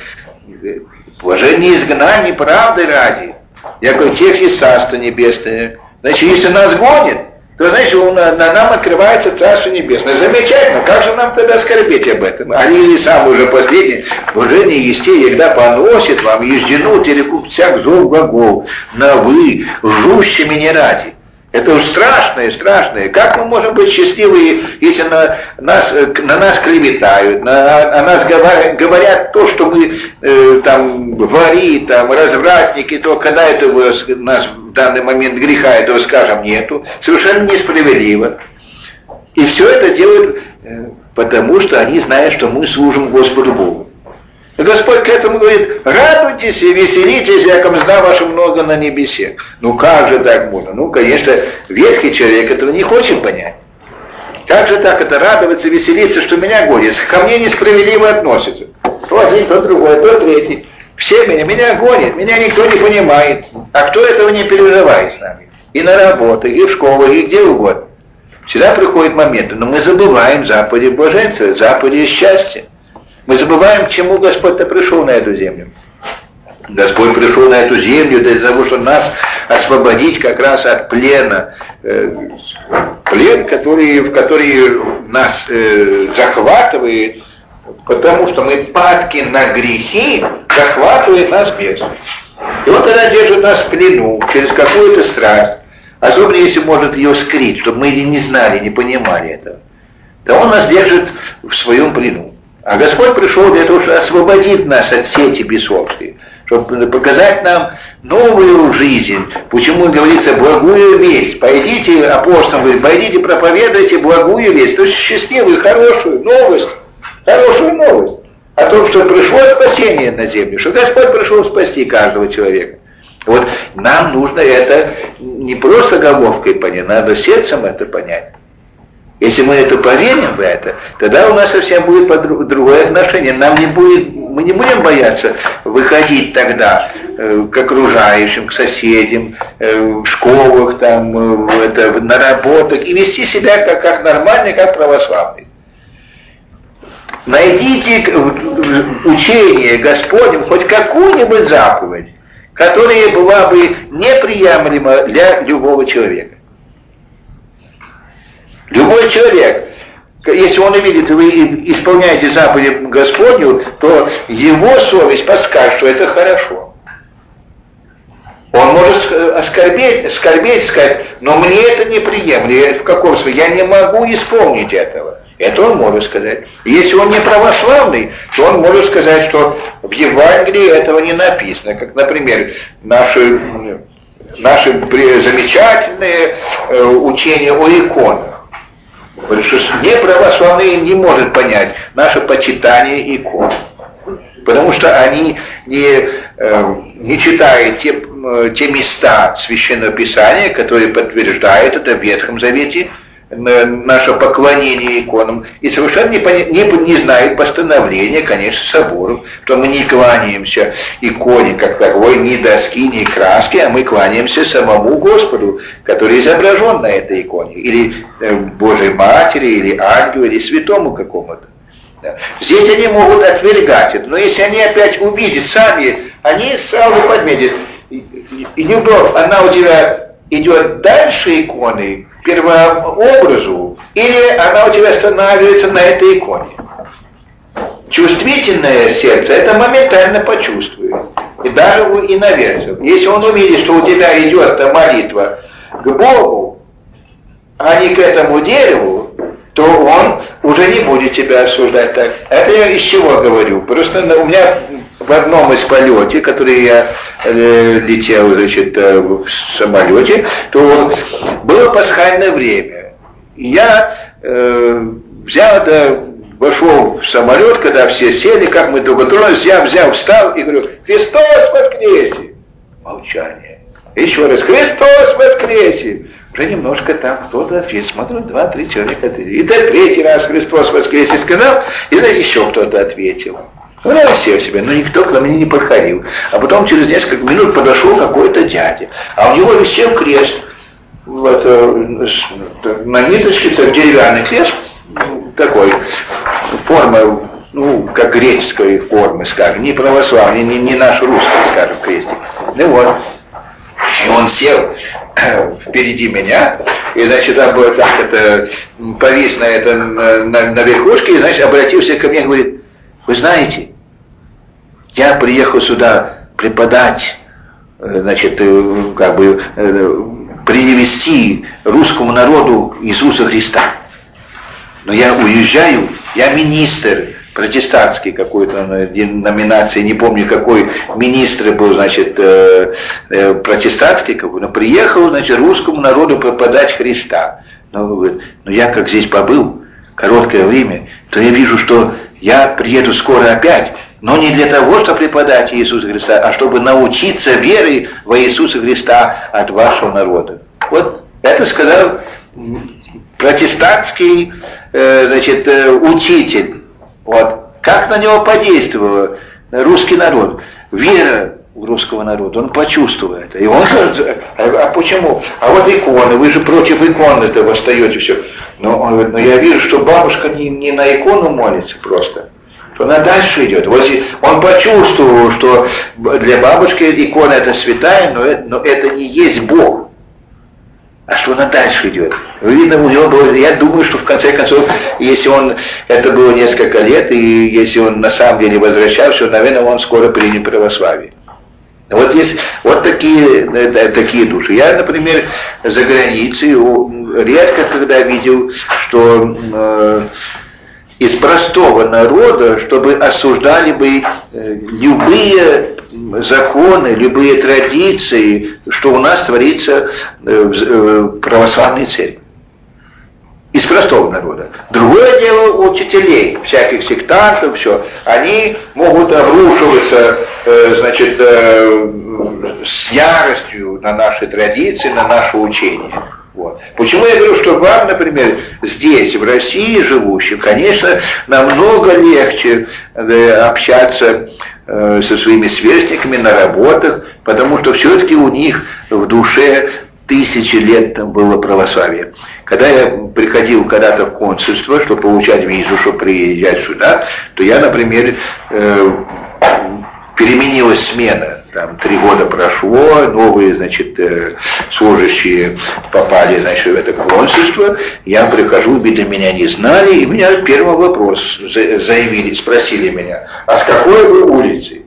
блажение изгнание правды ради, якобы тех и Царство Небесное. Значит, если нас гонит, то, значит, нам открывается Царство Небесное. Замечательно, как же нам тогда скорбеть об этом? Они самые уже последние, блажение Есте, когда поносит вам, ежденут и рекут всяк зов глагол, на вы, жущими не ради. Это уж страшное. Как мы можем быть счастливы, если на нас клеветают, о нас говорят то, что мы там вори, там развратники, то когда этого у нас в данный момент греха этого, скажем, нету, совершенно несправедливо. И все это делают потому, что они знают, что мы служим Господу Богу. И Господь к этому говорит: радуйтесь и веселитесь, яком зна ваше много на небесе. Ну как же так можно? Ну, конечно, ветхий человек этого не хочет понять. Как же так это радоваться, веселиться, что меня гонит? Ко мне несправедливо относятся. То один, то другой, то третий. Все меня гонят, меня никто не понимает. А кто этого не переживает с нами? И на работу, и в школу, и где угодно. Всегда приходят моменты, но мы забываем заповеди блаженства, заповеди счастья. Мы забываем, к чему Господь-то пришел на эту землю. Господь пришел на эту землю для того, чтобы нас освободить как раз от плена. Плен, в который нас захватывает, потому что мы падки на грехи, захватывает нас бедствие. И он тогда держит нас в плену через какую-то страсть, особенно если может ее скрыть, чтобы мы не знали, не понимали этого. То он нас держит в своем плену. А Господь пришел для того, чтобы освободить нас от сети бесовской, чтобы показать нам новую жизнь. Почему говорится благую весть? Пойдите, апостол говорит, пойдите проповедуйте благую весть, то есть счастливую, хорошую новость о том, что пришло спасение на землю, что Господь пришел спасти каждого человека. Вот нам нужно это не просто головкой понять, надо сердцем это понять. Если мы это поверим в это, тогда у нас совсем будет другое отношение. Мы не будем бояться выходить тогда к окружающим, к соседям, в школах, там, на работах и вести себя как нормальный, как православный. Найдите учение Господнем хоть какую-нибудь заповедь, которая была бы неприемлема для любого человека. Любой человек, если он увидит, вы исполняете заповеди Господню, то его совесть подскажет, что это хорошо. Он может оскорбеть, сказать, но мне это неприемлемо. В каком смысле? Я не могу исполнить этого. Это он может сказать. Если он не православный, то он может сказать, что в Евангелии этого не написано. Как, например, наши замечательные учения о иконах. Потому что неправославный не может понять наше почитание икон. Потому что они не читают те места Священного Писания, которые подтверждают это в Ветхом Завете, наше поклонение иконам, и совершенно не знают постановления, конечно, соборов, что мы не кланяемся иконе как таковой, ни доски, ни краски, а мы кланяемся самому Господу, который изображен на этой иконе, или Божьей Матери, или ангелу, или святому какому-то. Здесь они могут отвергать это, но если они опять увидят сами, они сразу подметят, и любовь, она у тебя идет дальше иконы, первообразу, или она у тебя останавливается на этой иконе. Чувствительное сердце это моментально почувствует. И даже иноверцев. Если он увидит, что у тебя идет молитва к Богу, а не к этому дереву, то он уже не будет тебя осуждать так. Это я из чего говорю? Просто у меня в одном из полете, который я летел, значит, в самолете, то было пасхальное время. Я вошел в самолет, когда все сели, как мы только тронулись, я встал и говорю, Христос воскресе! Молчание. Еще раз, Христос воскресе! Уже немножко там кто-то ответил, смотрю, 2-3 человека ответили. И до третий раз Христос воскресе сказал, и еще кто-то ответил. Ну, я сел себе, но никто к мне не подходил. А потом через несколько минут подошел какой-то дядя. А у него висел крест. На ниточке, деревянный крест, такой, форма, как греческой формы, скажем, не православный, не наш русский, скажем, крестик. Ну вот. И он сел впереди меня, и, значит, повис на верхушке, и, значит, обратился ко мне и говорит, вы знаете, я приехал сюда преподать, значит, привести русскому народу Иисуса Христа. Но я уезжаю, я министр протестантский какой-то номинации, не помню какой министр был, значит, протестантский какой, но приехал, значит, русскому народу преподать Христа. Но я как здесь побыл короткое время, то я вижу, что я приеду скоро опять, но не для того, чтобы преподать Иисуса Христа, а чтобы научиться вере во Иисуса Христа от вашего народа. Вот это сказал протестантский, значит, учитель. Вот. Как на него подействовало, русский народ, вера у русского народа, он почувствовал это. И он говорит, а почему? А вот иконы, вы же против икон это восстаете все. Но он говорит, но я вижу, что бабушка не на икону молится просто, что она дальше идет. Вот он почувствовал, что для бабушки икона это святая, но это не есть Бог. А что она дальше идет? Видно, у него было, я думаю, что в конце концов, если он, это было несколько лет, и если он на самом деле возвращался, наверное, он скоро принял православие. Вот есть вот такие души. Я, например, за границей редко когда видел, что из простого народа, чтобы осуждали бы любые законы, любые традиции, что у нас творится в православной церкви. Из простого народа. Другое дело у учителей, всяких сектантов, все. Они могут обрушиваться, с яростью на наши традиции, на наше учение. Вот. Почему я говорю, что вам, например, здесь, в России живущим, конечно, намного легче общаться со своими сверстниками на работах, потому что все-таки у них в душе тысячи лет там было православие. Когда я приходил когда-то в консульство, чтобы получать визу, чтобы приезжать сюда, то я, например, переменилась смена. Там 3 года прошло, новые, служащие попали, в это консульство. Я прихожу, видно, меня не знали, и меня первый вопрос заявили, спросили меня, а с какой вы улицы?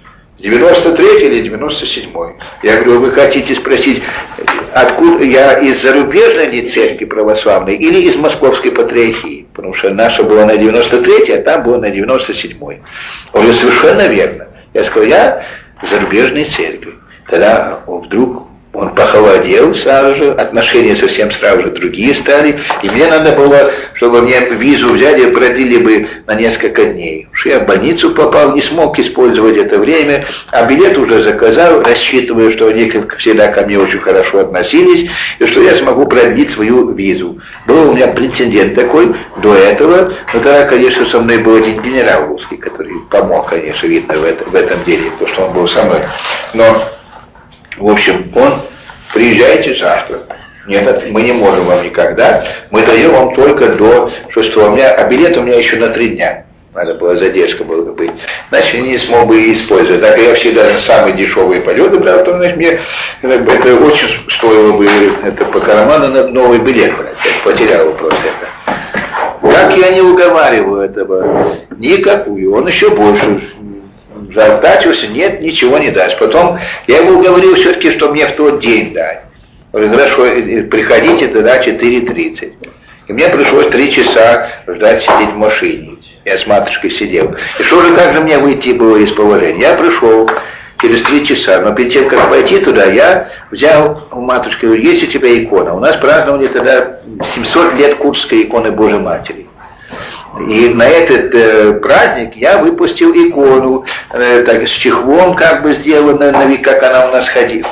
93-й или 97-й? Я говорю, вы хотите спросить, откуда я из зарубежной ли церкви православной или из московской патриархии? Потому что наша была на 93-й, а там была на 97-й. Он говорит, совершенно верно. Я сказал, я зарубежной церкви. Тогда вдруг он похолодел сразу же, отношения совсем сразу же другие стали, и мне надо было, чтобы мне визу взяли и продлили бы на несколько дней. Уж я в больницу попал, не смог использовать это время, а билет уже заказал, рассчитывая, что они, как всегда, ко мне очень хорошо относились, и что я смогу продлить свою визу. Был у меня прецедент такой до этого, но тогда, конечно, со мной был один генерал русский, который помог, конечно, видно, в этом деле, потому что он был со мной. Но в общем, приезжайте завтра. Нет, мы не можем вам никогда. Мы даем вам только до 6 дня, а билет у меня еще на 3 дня. Надо было, задержка была быть. Значит, я не смог бы и использовать. Так я всегда на самые дешевые полеты брал, то мне это очень стоило бы это по карману на новый билет брать. Я потерял просто это. Как я не уговариваю этого? Никакую. Он еще больше задачился, нет, ничего не даст. Потом я ему говорил все-таки, что мне в тот день дать. Он говорит, хорошо, приходите тогда 4:30. И мне пришлось 3 часа ждать, сидеть в машине. Я с матушкой сидел. И что же, как же мне выйти было из положения? Я пришел через 3 часа, но перед тем, как пойти туда, я взял у матушки, говорю, есть у тебя икона? У нас праздновали тогда 700 лет Курской иконы Божьей Матери. И на этот праздник я выпустил икону, так, с чехлом как бы сделано, как она у нас ходит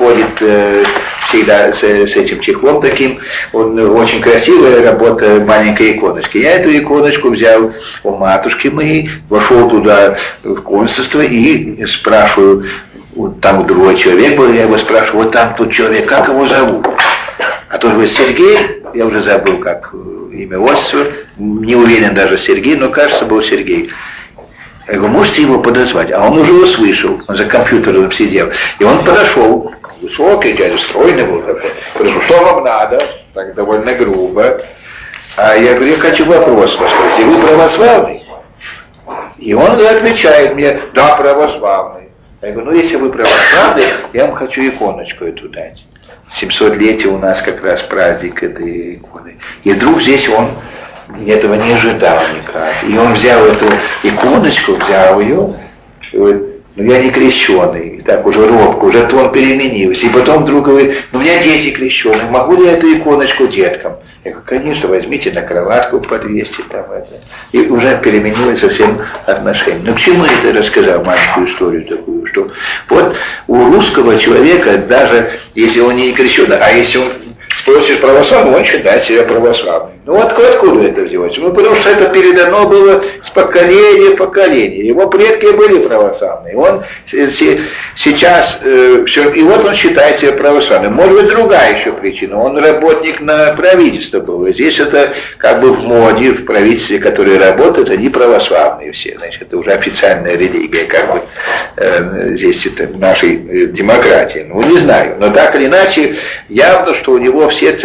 всегда с этим чехлом таким. Очень красивая работа маленькой иконочки. Я эту иконочку взял у матушки моей, вошел туда в консульство и спрашиваю, там другой человек был, я его спрашиваю, вот там тот человек, как его зовут? А тот говорит, Сергей, я уже забыл, как имя, отчество, не уверен даже Сергей, но кажется, был Сергей. Я говорю, можете его подозвать? А он уже услышал, он за компьютером сидел. И он подошел, высокий, дядя, стройный был такой. Я говорю, что вам надо? Так довольно грубо. А я говорю, я хочу вопрос вас спросить, вы православный? И он отвечает мне, да, православный. Я говорю, если вы православный, я вам хочу иконочку эту дать. 700-летие у нас как раз праздник этой иконы. И вдруг здесь он этого не ожидал никак. И он взял эту иконочку, взял ее, и говорит, я не крещеный. И так уже робко, уже тон переменился. И потом вдруг говорит, у меня дети крещеные, могу ли я эту иконочку деткам? Я говорю, конечно, возьмите на кроватку подвесьте там это. И уже переменилось совсем отношение. Но к чему я это рассказал, маленькую историю такую, что вот у русского человека, даже если он не крещеный, а если он спросит православный, он считает себя православным. Ну откуда это взялось? Ну потому что это передано было с поколения в поколение. Его предки были православные. Он сейчас, и вот он считает себя православным. Может быть другая еще причина. Он работник на правительство был. И здесь это как бы в моде, в правительстве, которые работают, они православные все. Значит, это уже официальная религия, как бы здесь это нашей демократии. Ну не знаю. Но так или иначе, явно, что у него в сердце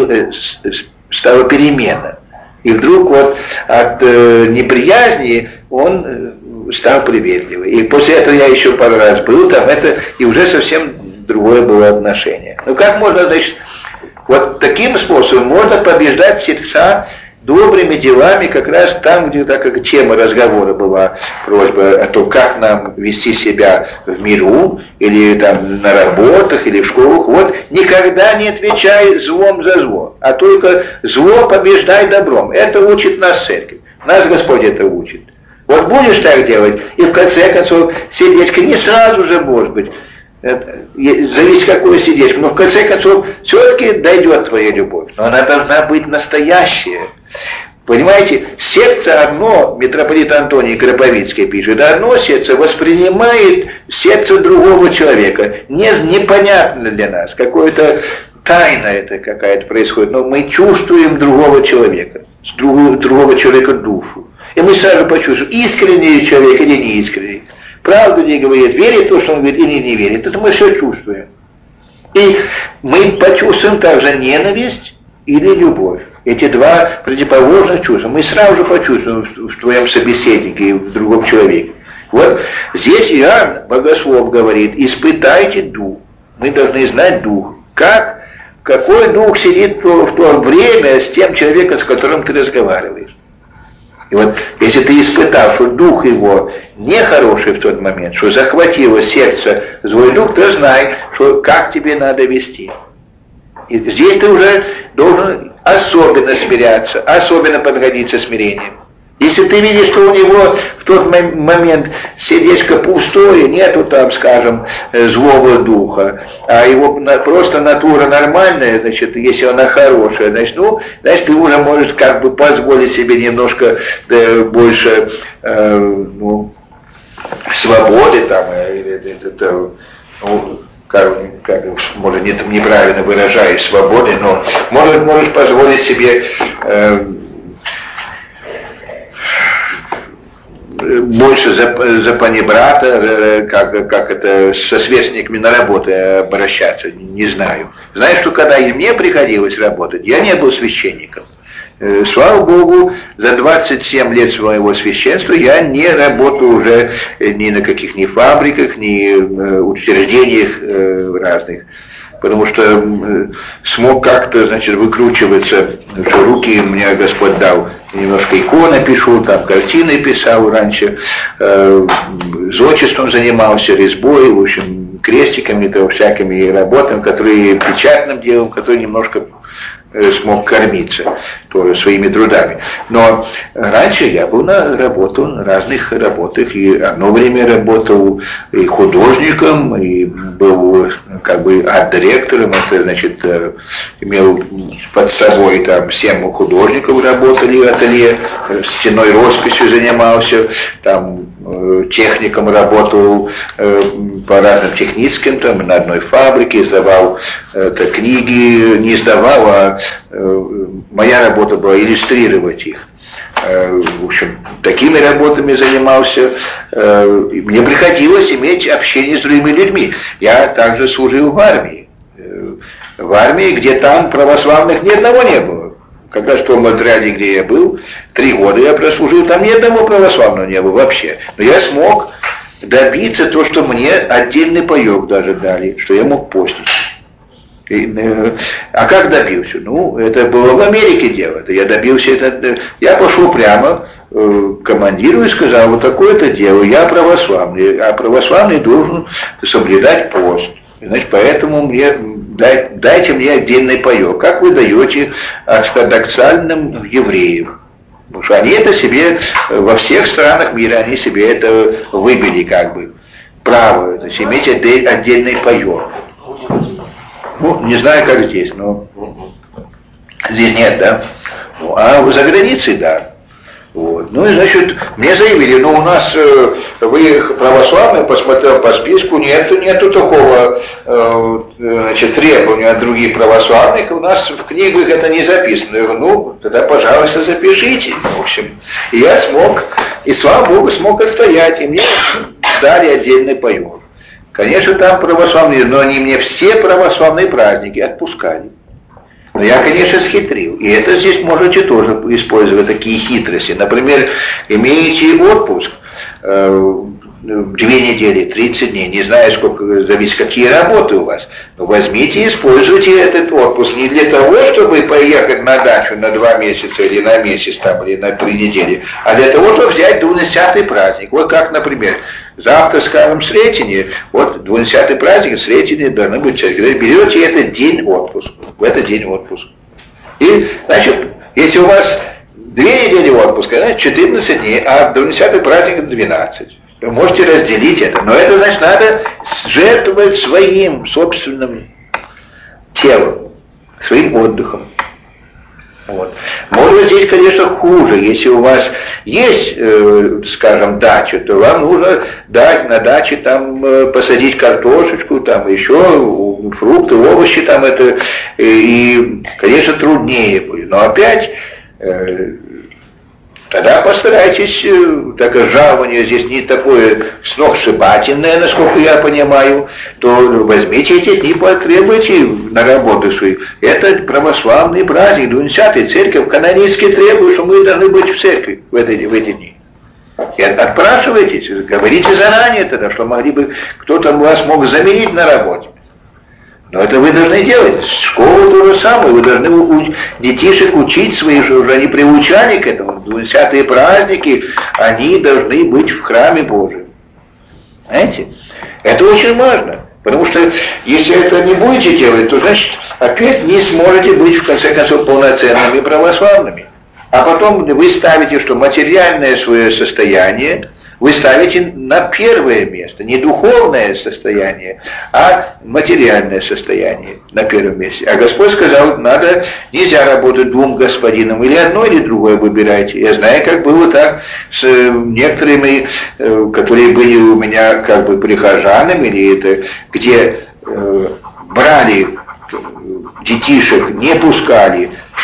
стала перемена. И вдруг вот от неприязни он стал приветливый. И после этого я еще пару раз был там, и уже совсем другое было отношение. Ну как можно, значит, вот таким способом можно побеждать сердца добрыми делами, как раз там, где, так как тема разговора была, просьба о том, как нам вести себя в миру, или там на работах, или в школах, вот, никогда не отвечай злом за зло, а только зло побеждай добром. Это учит нас церковь. Нас Господь это учит. Вот будешь так делать, и в конце концов сердечко не сразу же, может быть, зависит какое сердечко, но в конце концов все-таки дойдет твоя любовь. Но она должна быть настоящая. Понимаете, сердце одно, митрополит Антоний Гробовицкий пишет, одно сердце воспринимает сердце другого человека. Непонятно для нас, какое-то тайна это какая-то происходит, но мы чувствуем другого человека, другого человека душу. И мы сразу почувствуем, искренний человек или неискренний. Правду не говорит, верит в то, что он говорит, или не верит. Это мы все чувствуем. И мы почувствуем также ненависть или любовь. Эти два противоположных чувства. Мы сразу же почувствуем в твоем собеседнике и в другом человеке. Вот здесь Иоанн Богослов говорит, испытайте дух. Мы должны знать дух. Какой дух сидит в то время с тем человеком, с которым ты разговариваешь. И вот если ты испытал, что дух его нехороший в тот момент, что захватило сердце злой дух, то знай, что как тебе надо вести. И здесь ты уже должен особенно смиряться, особенно подходить со смирением. Если ты видишь, что у него в тот момент сердечко пустое, нету там, скажем, злого духа, а его просто натура нормальная, значит, если она хорошая, значит, ты уже можешь как бы позволить себе немножко больше свободы там, может, неправильно выражаюсь, свободы, но можешь позволить себе больше за панибрата, как это со сверстниками на работе обращаться, не знаю. Знаешь, что когда и мне приходилось работать, я не был священником. Слава Богу, за 27 лет своего священства я не работал уже ни на каких ни фабриках, ни учреждениях разных. Потому что смог как-то, значит, выкручиваться, что руки мне Господь дал. Немножко иконы пишу, там картины писал раньше, зодчеством занимался, резьбой, в общем, крестиками, всякими работами, которые печатным делом, которые немножко смог кормиться тоже своими трудами. Но раньше я работал на разных работах, и одно время работал и художником, и был как бы арт-директором, это значит имел под собой там 7 художников работали в ателье, стенной росписью занимался, там техником работал по разным техническим, там на одной фабрике, издавал книги, не издавал, а моя работа была иллюстрировать их. В общем, такими работами занимался. Мне приходилось иметь общение с другими людьми. Я также служил в армии. В армии, где там православных ни одного не было. Как раз в том отряде, где я был, 3 года я прослужил, там ни одного православного не было вообще. Но я смог добиться то, что мне отдельный паёк даже дали, что я мог постить. А как добился? Это было в Америке дело. Я добился я пошел прямо к командиру и сказал, вот такое-то дело, я православный, а православный должен соблюдать пост. Значит, поэтому дайте мне отдельный паёк. Как вы даете ортодоксальным евреям? Потому что они это себе, во всех странах мира, они себе это выбили как бы. Право, то есть иметь отдельный паёк. Не знаю, как здесь, но здесь нет, да? Ну, а за границей, да. Вот. Ну и значит, мне заявили, у нас вы православные, посмотрел по списку, нету такого требования от других православных, у нас в книгах это не записано. Я говорю, тогда, пожалуйста, запишите. В общем, и я смог, и слава Богу, смог отстоять, и мне дали отдельный паёк. Конечно, там православные, но они мне все православные праздники отпускали. Но я, конечно, схитрил. И это здесь можете тоже использовать такие хитрости. Например, имеете отпуск 2 недели, 30 дней, не знаю, сколько, зависит, какие работы у вас. Но возьмите и используйте этот отпуск не для того, чтобы поехать на дачу на 2 месяца или на месяц там, или на 3 недели, а для того, чтобы взять 20-й праздник. Вот как, например, завтра, скажем, Сретение, вот 20-й праздник, Сретение должны быть в церкви. Берете этот день отпуск, в этот день отпуск. И, значит, если у вас 2 недели отпуска, значит, 14 дней, а 20-й праздник 12. Вы можете разделить это, но это, значит, надо жертвовать своим собственным телом, своим отдыхом. Вот. Может быть, здесь, конечно, хуже. Если у вас есть, скажем, дача, то вам нужно дать на даче там посадить картошечку, там еще фрукты, овощи, там это, и, конечно, труднее будет. Но опять, тогда постарайтесь, так как жалование здесь не такое сногсшибательное, насколько я понимаю, то возьмите эти дни, потребуйте на работу свою. Это православный праздник, 20-й, церковь канонически требует, что мы должны быть в церкви в эти дни. И отпрашивайтесь, говорите заранее тогда, что могли бы, кто-то вас мог заменить на работе. Но это вы должны делать. Школа то же самое. Вы должны детишек учить своих, что уже они приучали к этому. 20-е праздники, они должны быть в храме Божьем. Знаете? Это очень важно. Потому что если это не будете делать, то значит опять не сможете быть в конце концов полноценными православными. А потом вы ставите, что материальное свое состояние вы ставите на первое место, не духовное состояние, а материальное состояние на первом месте. А Господь сказал, нельзя работать 2 господинам, или одно, или другое выбирайте. Я знаю, как было так с некоторыми, которые были у меня как бы прихожанами, или это, где брали детишек, не пускали в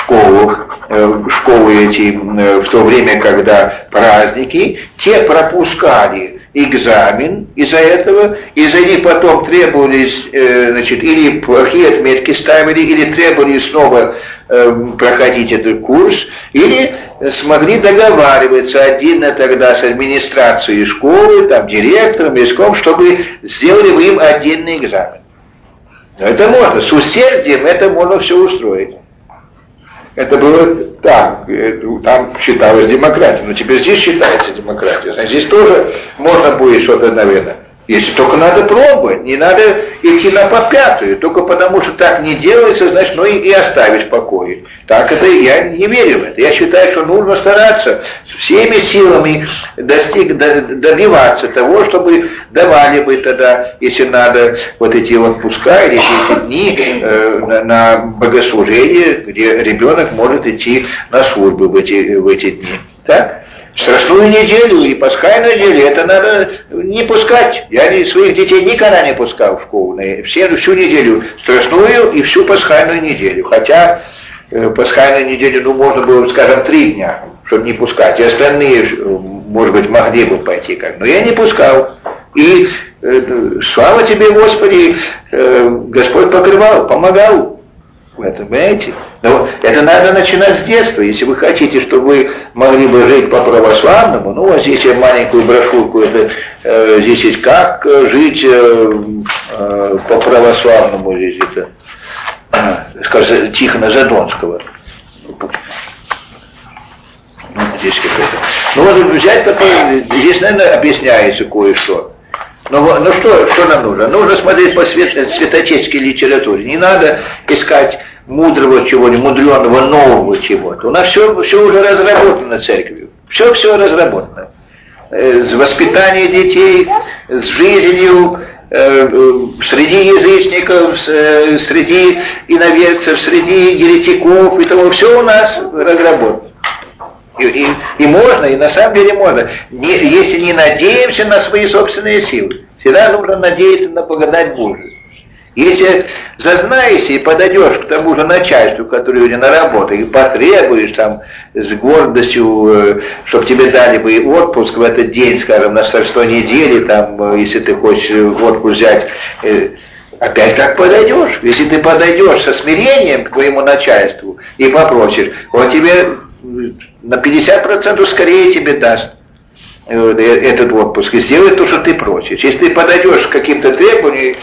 школы эти, в то время, когда праздники, те пропускали экзамен из-за этого, и за них потом требовались, или плохие отметки ставили, или требовали снова проходить этот курс, или смогли договариваться отдельно тогда с администрацией школы, там, директором, иском, чтобы сделали им отдельный экзамен. Но это можно, с усердием это можно все устроить. Это было так, там считалось демократией, но теперь здесь считается демократией. Значит, здесь тоже можно будет что-то, наверное. Если только надо пробовать, не надо идти на попятую, только потому что так не делается, значит, и оставить в покое. Так это я не верю в это. Я считаю, что нужно стараться всеми силами добиваться того, чтобы давали бы тогда, если надо, вот эти отпуска или эти дни на богослужение, где ребенок может идти на службу в эти дни. Так? Страстную неделю и пасхальную неделю, это надо не пускать. Я своих детей никогда не пускал в школу. Всю неделю страстную и всю пасхальную неделю. Хотя пасхальную неделю, можно было, скажем, 3 дня, чтобы не пускать. И остальные, может быть, могли бы пойти как. Но я не пускал. И слава тебе, Господи, Господь покрывал, помогал в этом, понимаете? Но это надо начинать с детства. Если вы хотите, чтобы вы могли бы жить по-православному, вот здесь я маленькую брошюрку, здесь есть как жить по-православному, здесь это, скажем, Тихона Задонского. Здесь какое-то. Взять такое, здесь, наверное, объясняется кое-что. Но что нам нужно? Нужно смотреть по святотеческой литературе. Не надо искать мудрого чего-нибудь, мудреного нового чего-то. У нас все уже разработано церковью. Все разработано. С воспитанием детей, с жизнью, среди язычников, среди иноверцев, среди еретиков, и того все у нас разработано. И можно, и на самом деле можно, если не надеемся на свои собственные силы. Всегда нужно надеяться на благодать Божию. Если зазнаешься и подойдешь к тому же начальству, которое у тебя на работе, и потребуешь там с гордостью, чтобы тебе дали бы отпуск в этот день, скажем, на 100 недель, там, если ты хочешь отпуск взять, опять так подойдешь. Если ты подойдешь со смирением к твоему начальству и попросишь, он тебе на 50% скорее тебе даст этот отпуск и сделает то, что ты просишь. Если ты подойдешь к каким-то требованиям,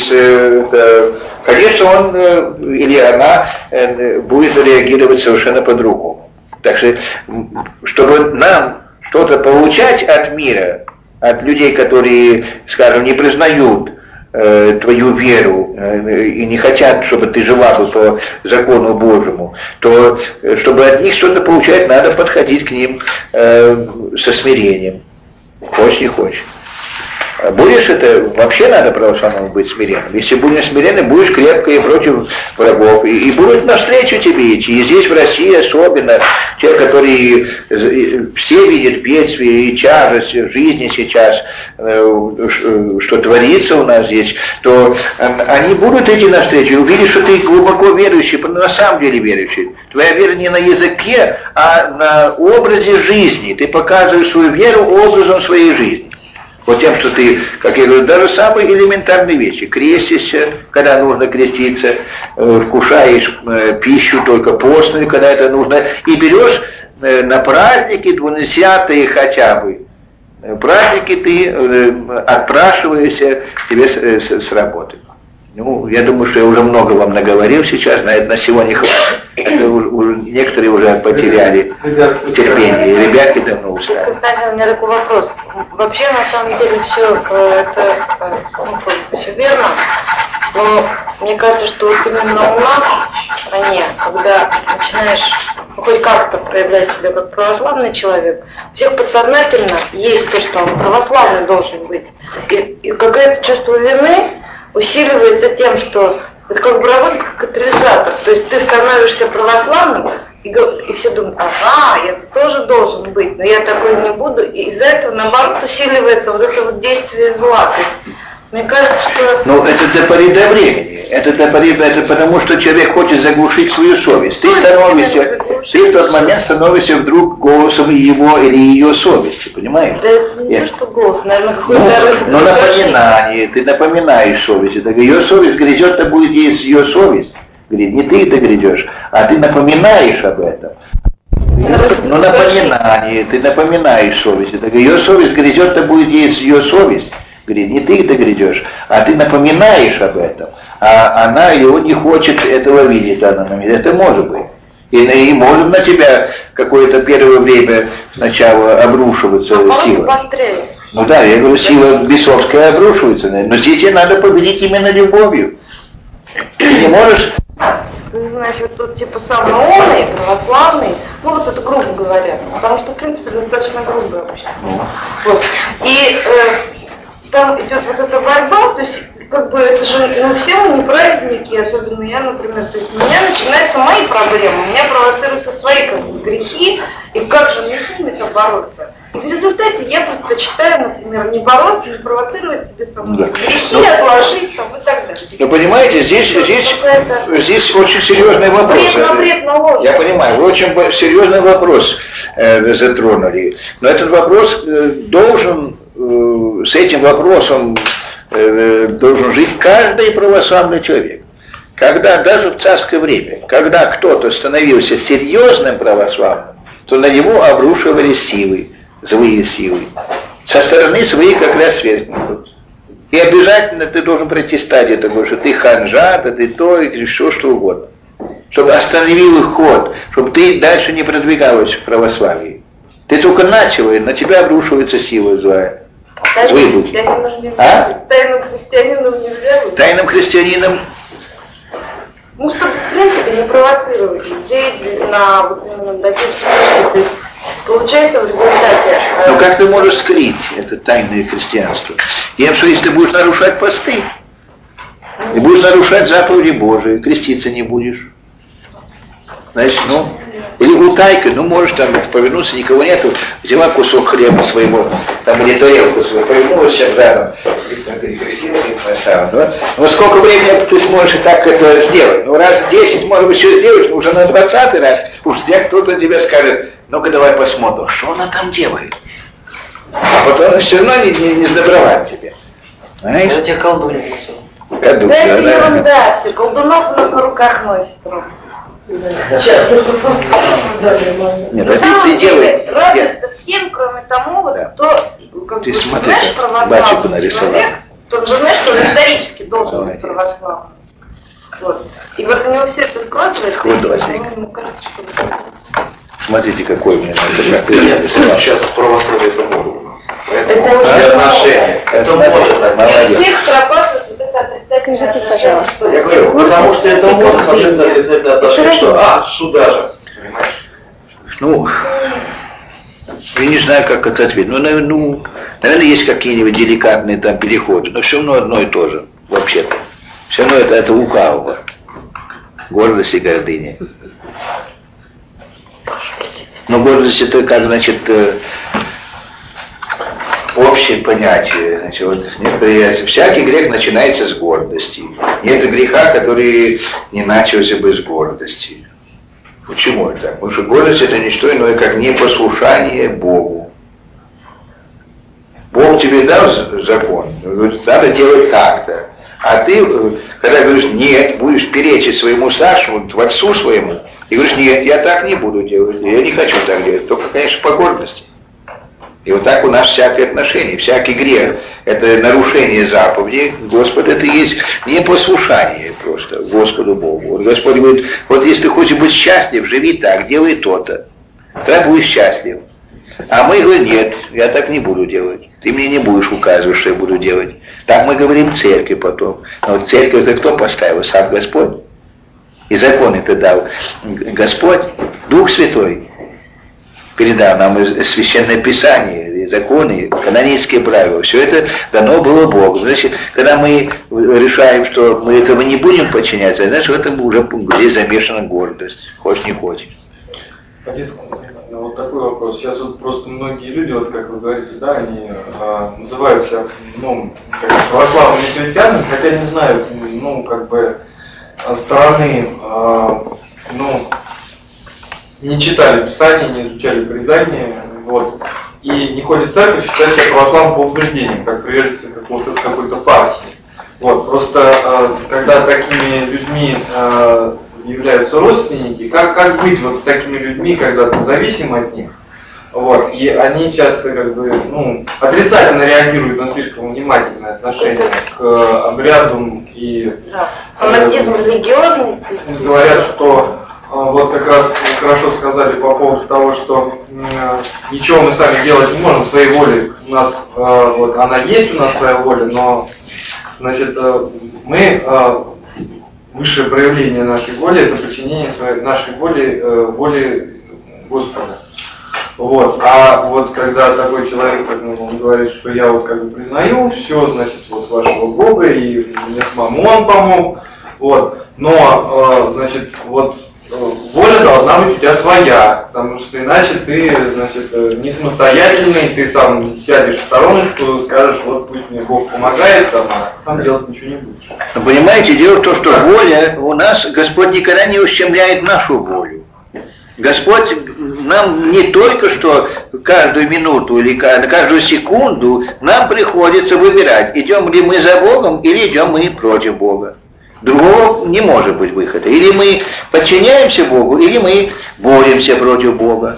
конечно, он или она будет реагировать совершенно по-другому. Так что, чтобы нам что-то получать от мира, от людей, которые, скажем, не признают твою веру и не хотят, чтобы ты жила по закону Божьему, то чтобы от них что-то получать, надо подходить к ним со смирением. Хочешь, не хочешь. Будешь это, вообще надо православному быть смиренным. Если будешь смиренным, будешь крепко и против врагов. И будут навстречу тебе идти. И здесь в России особенно те, которые все видят бедствие и тяжесть жизни сейчас, что творится у нас здесь, то они будут идти навстречу и увидят, что ты глубоко верующий, на самом деле верующий. Твоя вера не на языке, а на образе жизни. Ты показываешь свою веру образом своей жизни. Вот тем, что ты, как я говорю, даже самые элементарные вещи. Крестишься, когда нужно креститься, вкушаешь пищу только постную, когда это нужно, и берешь на праздники 20-е хотя бы. Праздники ты отпрашиваешься тебе с работы. Ну, я думаю, что я уже много вам наговорил сейчас, на сегодня хватит. Некоторые уже потеряли терпение, ребятки давно устали. Константин, у меня такой вопрос. Вообще, на самом деле, все это все верно, но мне кажется, что вот именно у нас, в стране, когда начинаешь хоть как-то проявлять себя как православный человек, у всех подсознательно есть то, что он православный должен быть. И какое-то чувство вины усиливается тем, что это как бы работает как катализатор. То есть ты становишься православным, и все думают, ага, я тоже должен быть, но я такой не буду. И из-за этого, наоборот, усиливается вот это вот действие зла. То есть, мне кажется, что... Ну, это до поры до времени. Это потому, что человек хочет заглушить свою совесть. Ты в тот момент становишься вдруг голосом его или ее совести, понимаешь? Да это не то, что голос, наверное, какой-то... Ну, напоминание, ты напоминаешь совести. Так ее совесть грязет-то будет есть ее совесть. Говорит, не ты это грядешь, а ты напоминаешь об этом. Ну, напоминание, ты напоминаешь совести. Так ее совесть грязет-то будет есть ее совесть. Говорит, не ты это грядешь, а ты напоминаешь об этом. А она или он не хочет этого видеть в данный момент. Это может быть. И может на тебя какое-то первое время сначала обрушиваться сила. Ну да, я говорю, сила бесовская обрушивается. Но здесь ей надо победить именно любовью. Ты не можешь... Ты, значит, тут типа самый умный, православный, ну вот это грубо говоря, потому что, в принципе, достаточно грубо вообще. Вот. И там идет вот эта борьба, то есть как бы это же, ну все мы не праведники, особенно я, например, то есть у меня начинаются мои проблемы, у меня провоцируются свои как бы грехи, и как же мне с ними-то бороться? И в результате я предпочитаю, например, не бороться, не провоцировать себе саму грехи, отложить там и так далее. Ну понимаете, здесь очень серьезный вопрос. Я понимаю, вы очень серьезный вопрос затронули. Но этот вопрос должен, с этим вопросом должен жить каждый православный человек. Когда даже в царское время, когда кто-то становился серьезным православным, то на него обрушивались силы, злые силы, со стороны своих как раз сверстников. И обязательно ты должен пройти стадию такой, что ты ханжа, да ты то, и еще что угодно. Чтобы остановил их ход, чтобы ты дальше не продвигалась в православии. Ты только начал, и на тебя обрушивается сила злая. Тайным христианином нельзя быть? Тайным христианином? Ну, чтобы, в принципе, не провоцировать людей на вот именно такие получается в результате... Ну, как ты можешь скрыть это тайное христианство? Тем, что если ты будешь нарушать посты, и будешь нарушать заповеди Божии, креститься не будешь. Значит, или утайкой, можешь там повернуться, никого нету, взяла кусок хлеба своего, там, или тарелку свою, повернулась сейчас рядом, перекрестила и поставила. Да? Но сколько времени ты сможешь и так это сделать? Раз 10, может быть, еще сделаешь, уже на 20-й раз, уж кто-то тебе скажет, ну-ка давай посмотрим, что она там делает. А потом все равно не сдобровать тебе. Это тебе колдунья. Да это ерунда, все, колдунов у нас на руках носит. Нет, ты делай. Радуется всем, кроме тому, вот, да. кто, как ты бы, смотри, знаешь, православный человек, тот же, знаешь, что он исторически должен быть православным. Вот. И вот у него все это складывается, ему кажется, что... Смотрите, какой у меня сейчас православие это мода. Это уже отношения. Это мода. Молодец. Всех срабатывает вот это отрицательное отношение. Я говорю, потому что это мода, соответственно, отрицательное отношение, что сюда же. Понимаешь? Я не знаю, как это ответить. Наверное, есть какие-нибудь деликатные там переходы, но все равно одно и то же, вообще-то. Все равно это лукавого. Гордость и гордыня. Но гордость это как, значит, общее понятие. Значит, вот всякий грех начинается с гордости. Нет греха, который не начался бы с гордости. Почему это так? Потому что гордость это не что иное, как непослушание Богу. Бог тебе дал закон, надо делать так-то. А ты, когда говоришь, нет, будешь перечить своему старшему, творцу своему, и говоришь, нет, я так не буду делать, я не хочу так делать, только, конечно, по гордости. И вот так у нас всякие отношения, всякий грех, это нарушение заповедей, Господь, это и есть непослушание просто Господу Богу. Вот Господь говорит, вот если ты хочешь быть счастлив, живи так, делай то-то, тогда будешь счастлив. А мы говорим, нет, я так не буду делать, ты мне не будешь указывать, что я буду делать. Так мы говорим церкви потом. Но вот церковь это кто поставил? Сам Господь. И закон это дал Господь, Дух Святой. Передал нам Священное Писание, законы, канонические правила. Все это дано было Богу. Значит, когда мы решаем, что мы этого не будем подчиняться, значит, в этом уже здесь замешана гордость. Хочешь, не хочешь. Отец Константин, вот такой вопрос. Сейчас вот просто многие люди, вот как вы говорите, да, они называются, православными христианами, хотя не знают, стороны, не читали Писание, не изучали предания, вот, и не ходят в церковь, считают себя православным по убеждениям, как приверженцы какой-то партии. Вот, просто когда такими людьми являются родственники, как быть вот с такими людьми, когда ты зависим от них, вот, и они часто отрицательно реагируют на слишком внимательное отношение к обрядам и фанатизм религиозный. Говорят, что вот как раз хорошо сказали по поводу того, что ничего мы сами делать не можем своей волей. У нас она есть у нас своя воля, но значит мы высшее проявление нашей воли это подчинение нашей воле Господа. Вот. А вот когда такой человек, он говорит, что я вот как бы признаю все, значит, вот вашего Бога, и мне самому он помог, вот, но, значит, вот воля должна быть у тебя своя, потому что иначе ты, значит, не самостоятельный, ты сам сядешь в стороночку, скажешь, вот пусть мне Бог помогает, а сам делать ничего не будешь. Понимаете, дело в том, что воля у нас, Господь никогда не ущемляет нашу волю. Господь нам не только что каждую минуту или каждую секунду нам приходится выбирать, идем ли мы за Богом или идем мы против Бога. Другого не может быть выхода. Или мы подчиняемся Богу, или мы боремся против Бога.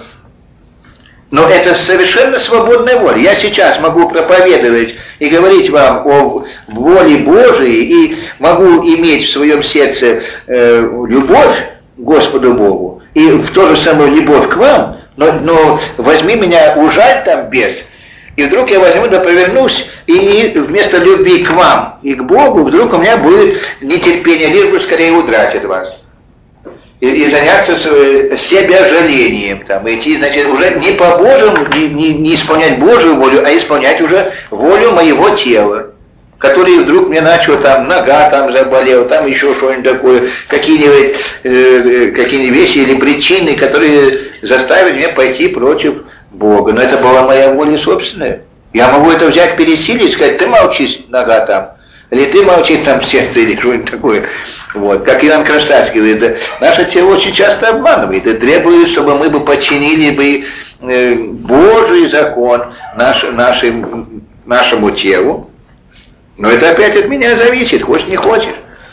Но это совершенно свободная воля. Я сейчас могу проповедовать и говорить вам о воле Божией, и могу иметь в своем сердце любовь к Господу Богу, и в то же самое любовь к вам, но возьми меня, ужаль там бес, и вдруг я возьму да повернусь, и вместо любви к вам и к Богу, вдруг у меня будет нетерпение, лишь бы скорее удрать от вас. и заняться себя жалением, там, идти, значит, уже не по Божьему, не исполнять Божью волю, а исполнять уже волю моего тела, который вдруг мне начал, там, нога там заболела, там еще что-нибудь такое, какие-нибудь вещи или причины, которые заставят меня пойти против Бога. Но это была моя воля собственная. Я могу это взять, пересилить, сказать, ты молчишь, нога там, или ты молчишь там сердце, или что-нибудь такое. Вот. Как Иоанн Кронштадтский говорит, наше тело очень часто обманывает и требует, чтобы мы бы подчинили бы Божий закон нашему телу. Но это опять от меня зависит, хочешь не хочешь.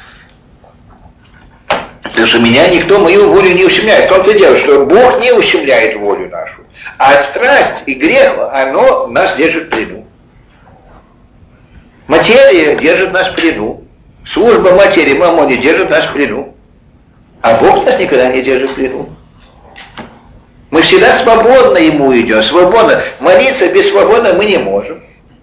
Потому что меня никто мою волю не ущемляет. В том-то и дело, что Бог не ущемляет волю нашу. А страсть и грех, оно нас держит в плену. Материя держит нас в плену. Служба материи, мамоне держит нас в плену. А Бог нас никогда не держит в плену. Мы всегда свободно Ему идем, свободно. Молиться без свободы мы не можем.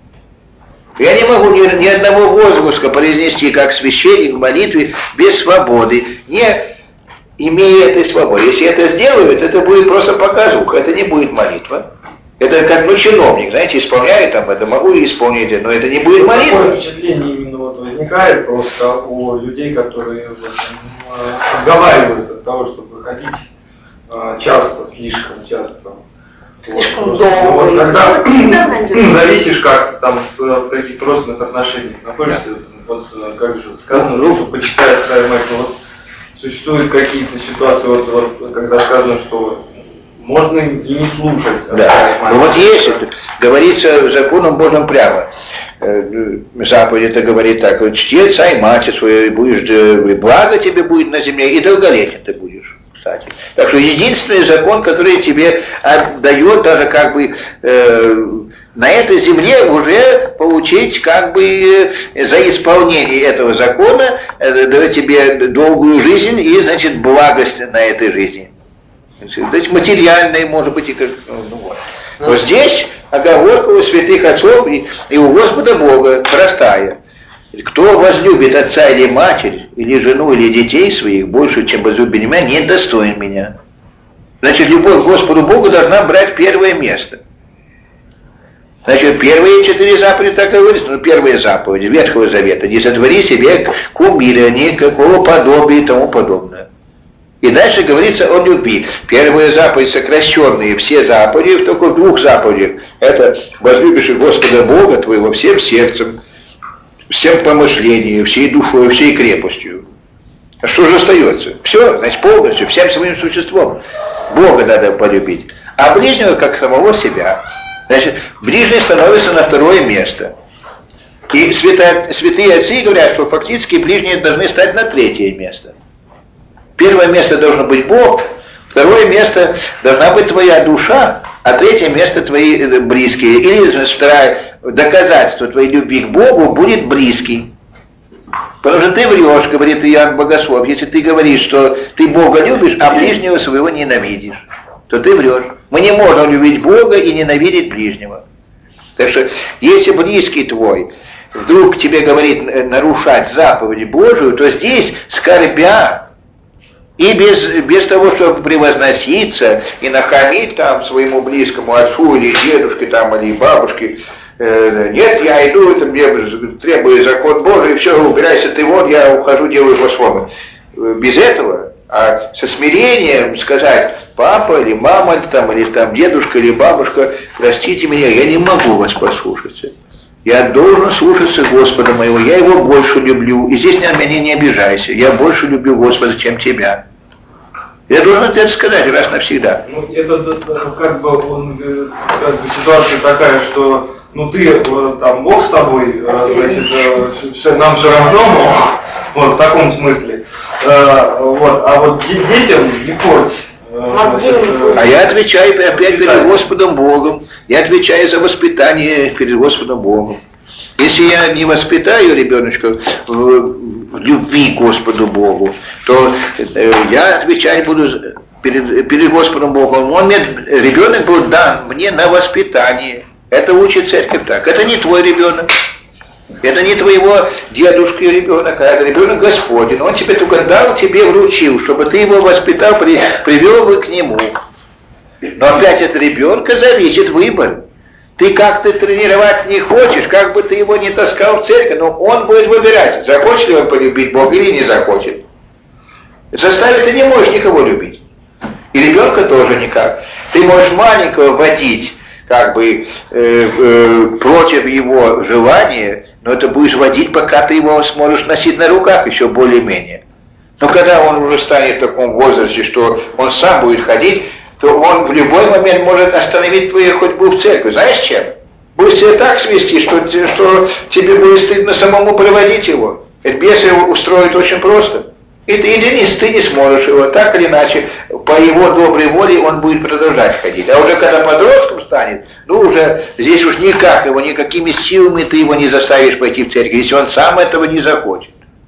Я не могу ни одного возгласа произнести как священник в молитве без свободы, не имея этой свободы. Если это сделают, это будет просто показуха, это не будет молитва. Это как чиновник, знаете, исполняет там это, могу и исполнить, но это не будет молитва. Такое впечатление именно возникает просто у людей, которые отговаривают от того, чтобы ходить часто, слишком часто. Слишком Вот, долго. вот, когда зависишь как-то там в каких-то родственных отношениях, находишься, вот как же сказано, что почитает Царь Майкл, вот существуют какие-то ситуации, вот, когда сказано, что можно и не слушать. Да, ну вот есть, говорится в законом Божьем прямо. Заповедь это говорит так, вот, чти отца и мать свою, и будешь, благо тебе будет на земле, и долголетен ты будешь. Кстати. Так что единственный закон, который тебе дает даже как бы на этой земле уже получить как бы за исполнение этого закона дает тебе долгую жизнь и, значит, благость на этой жизни. Значит, материальные, может быть, и как, ну вот. Но здесь оговорка у святых отцов и у Господа Бога простая. Кто возлюбит отца или матерь, или жену, или детей своих больше, чем возлюбит меня, не достоин меня. Значит, любовь к Господу Богу должна брать первое место. Значит, первые 4 заповеди, так говорится, первые заповеди Ветхого Завета: не сотвори себе кумира, никакого подобия и тому подобное. И дальше говорится о любви. Первая заповедь, сокращенные все заповеди, только в 2 заповедях. Это возлюбишь Господа Бога твоего всем сердцем, всем помышлением, всей душой, всей крепостью. А что же остается? Все, значит, полностью, всем своим существом. Бога надо полюбить. А ближнего как самого себя. Значит, ближний становится на 2 место. И святые отцы говорят, что фактически ближние должны стать на 3 место. 1 место должно быть Бог, 2 место должна быть твоя душа, а 3 место твои близкие. Или, значит, 2 доказательство твоей любви к Богу будет близкий. Потому что ты врешь, говорит Иоанн Богослов, если ты говоришь, что ты Бога любишь, а ближнего своего ненавидишь, то ты врешь. Мы не можем любить Бога и ненавидеть ближнего. Так что, если близкий твой вдруг тебе говорит нарушать заповедь Божию, то здесь, скорбя, и без того, чтобы превозноситься и нахамить там своему близкому отцу или дедушке там, или бабушке, нет, я иду, это мне требует закон Божий, все, убирайся ты вон, я ухожу, делаю по-своему. Без этого, а со смирением сказать: папа или мама, или там дедушка или бабушка, простите меня, я не могу вас послушаться. Я должен слушаться Господа моего, я его больше люблю, и здесь на меня не обижайся, я больше люблю Господа, чем тебя. Я должен это сказать раз навсегда. Ну, это как бы, ситуация такая, что ну ты, там, Бог с тобой, значит, нам все равно, вот в таком смысле. Вот, а вот детям не порть. А я отвечаю опять перед Господом Богом. Я отвечаю за воспитание перед Господом Богом. Если я не воспитаю ребеночка в любви к Господу Богу, то я отвечать буду перед Господом Богом. Ребенок был дан мне на воспитание. Это учит церковь так. Это не твой ребенок. Это не твоего дедушки ребенок, а это ребенок Господень. Он тебе только дал, тебе вручил, чтобы ты его воспитал, привел бы к нему. Но опять от ребенка зависит выбор. Ты как-то тренировать не хочешь, как бы ты его не таскал в церковь, но он будет выбирать, захочет ли он полюбить Бога или не захочет. Заставить ты не можешь никого любить. И ребенка тоже никак. Ты можешь маленького водить, как бы против его желания, но это будешь водить, пока ты его сможешь носить на руках, еще более-менее. Но когда он уже станет в таком возрасте, что он сам будет ходить, то он в любой момент может остановить твою ходьбу в церковь. Знаешь чем? Будешь себя так свести, что тебе будет стыдно самому проводить его. Это бесы устроить очень просто. И ты не сможешь его, так или иначе, по его доброй воле он будет продолжать ходить. А уже когда подростком станет, уже здесь уж никак его, никакими силами ты его не заставишь пойти в церковь, если он сам этого не захочет.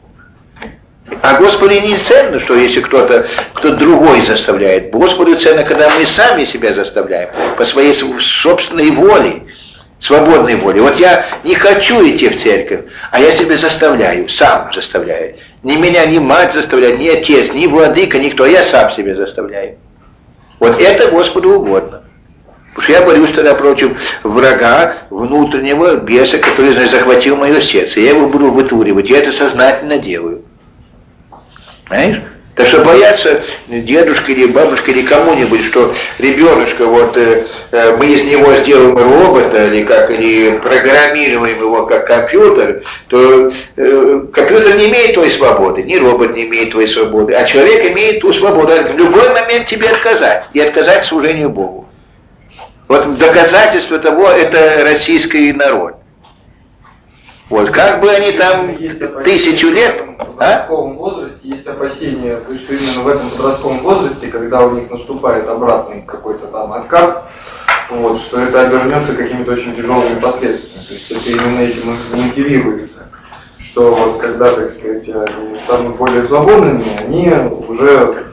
А Господу не ценно, что если кто другой заставляет. Господу ценно, когда мы сами себя заставляем, по своей собственной воле, свободной воле. Вот я не хочу идти в церковь, а я себя заставляю, сам заставляю. Ни меня, ни мать заставляет, ни отец, ни владыка, никто, я сам себя заставляю. Вот это Господу угодно. Потому что я борюсь тогда против врага, внутреннего беса, который, значит, захватил мое сердце. Я его буду вытуривать, я это сознательно делаю. Знаешь? Так что бояться дедушка или бабушка или кому-нибудь, что ребеночка, мы из него сделаем робота, или программируем его как компьютер, то компьютер не имеет той свободы, ни робот не имеет той свободы, а человек имеет ту свободу в любой момент тебе отказать, и отказать служению Богу. Вот доказательство того, это российский народ. Вот, как бы они там 1000 лет... В подростковом возрасте есть опасения, то есть, что именно в этом подростковом возрасте, когда у них наступает обратный какой-то там откат, что это обернется какими-то очень тяжелыми последствиями. То есть это именно этим мотивируется, что когда, так сказать, они станут более свободными, они уже,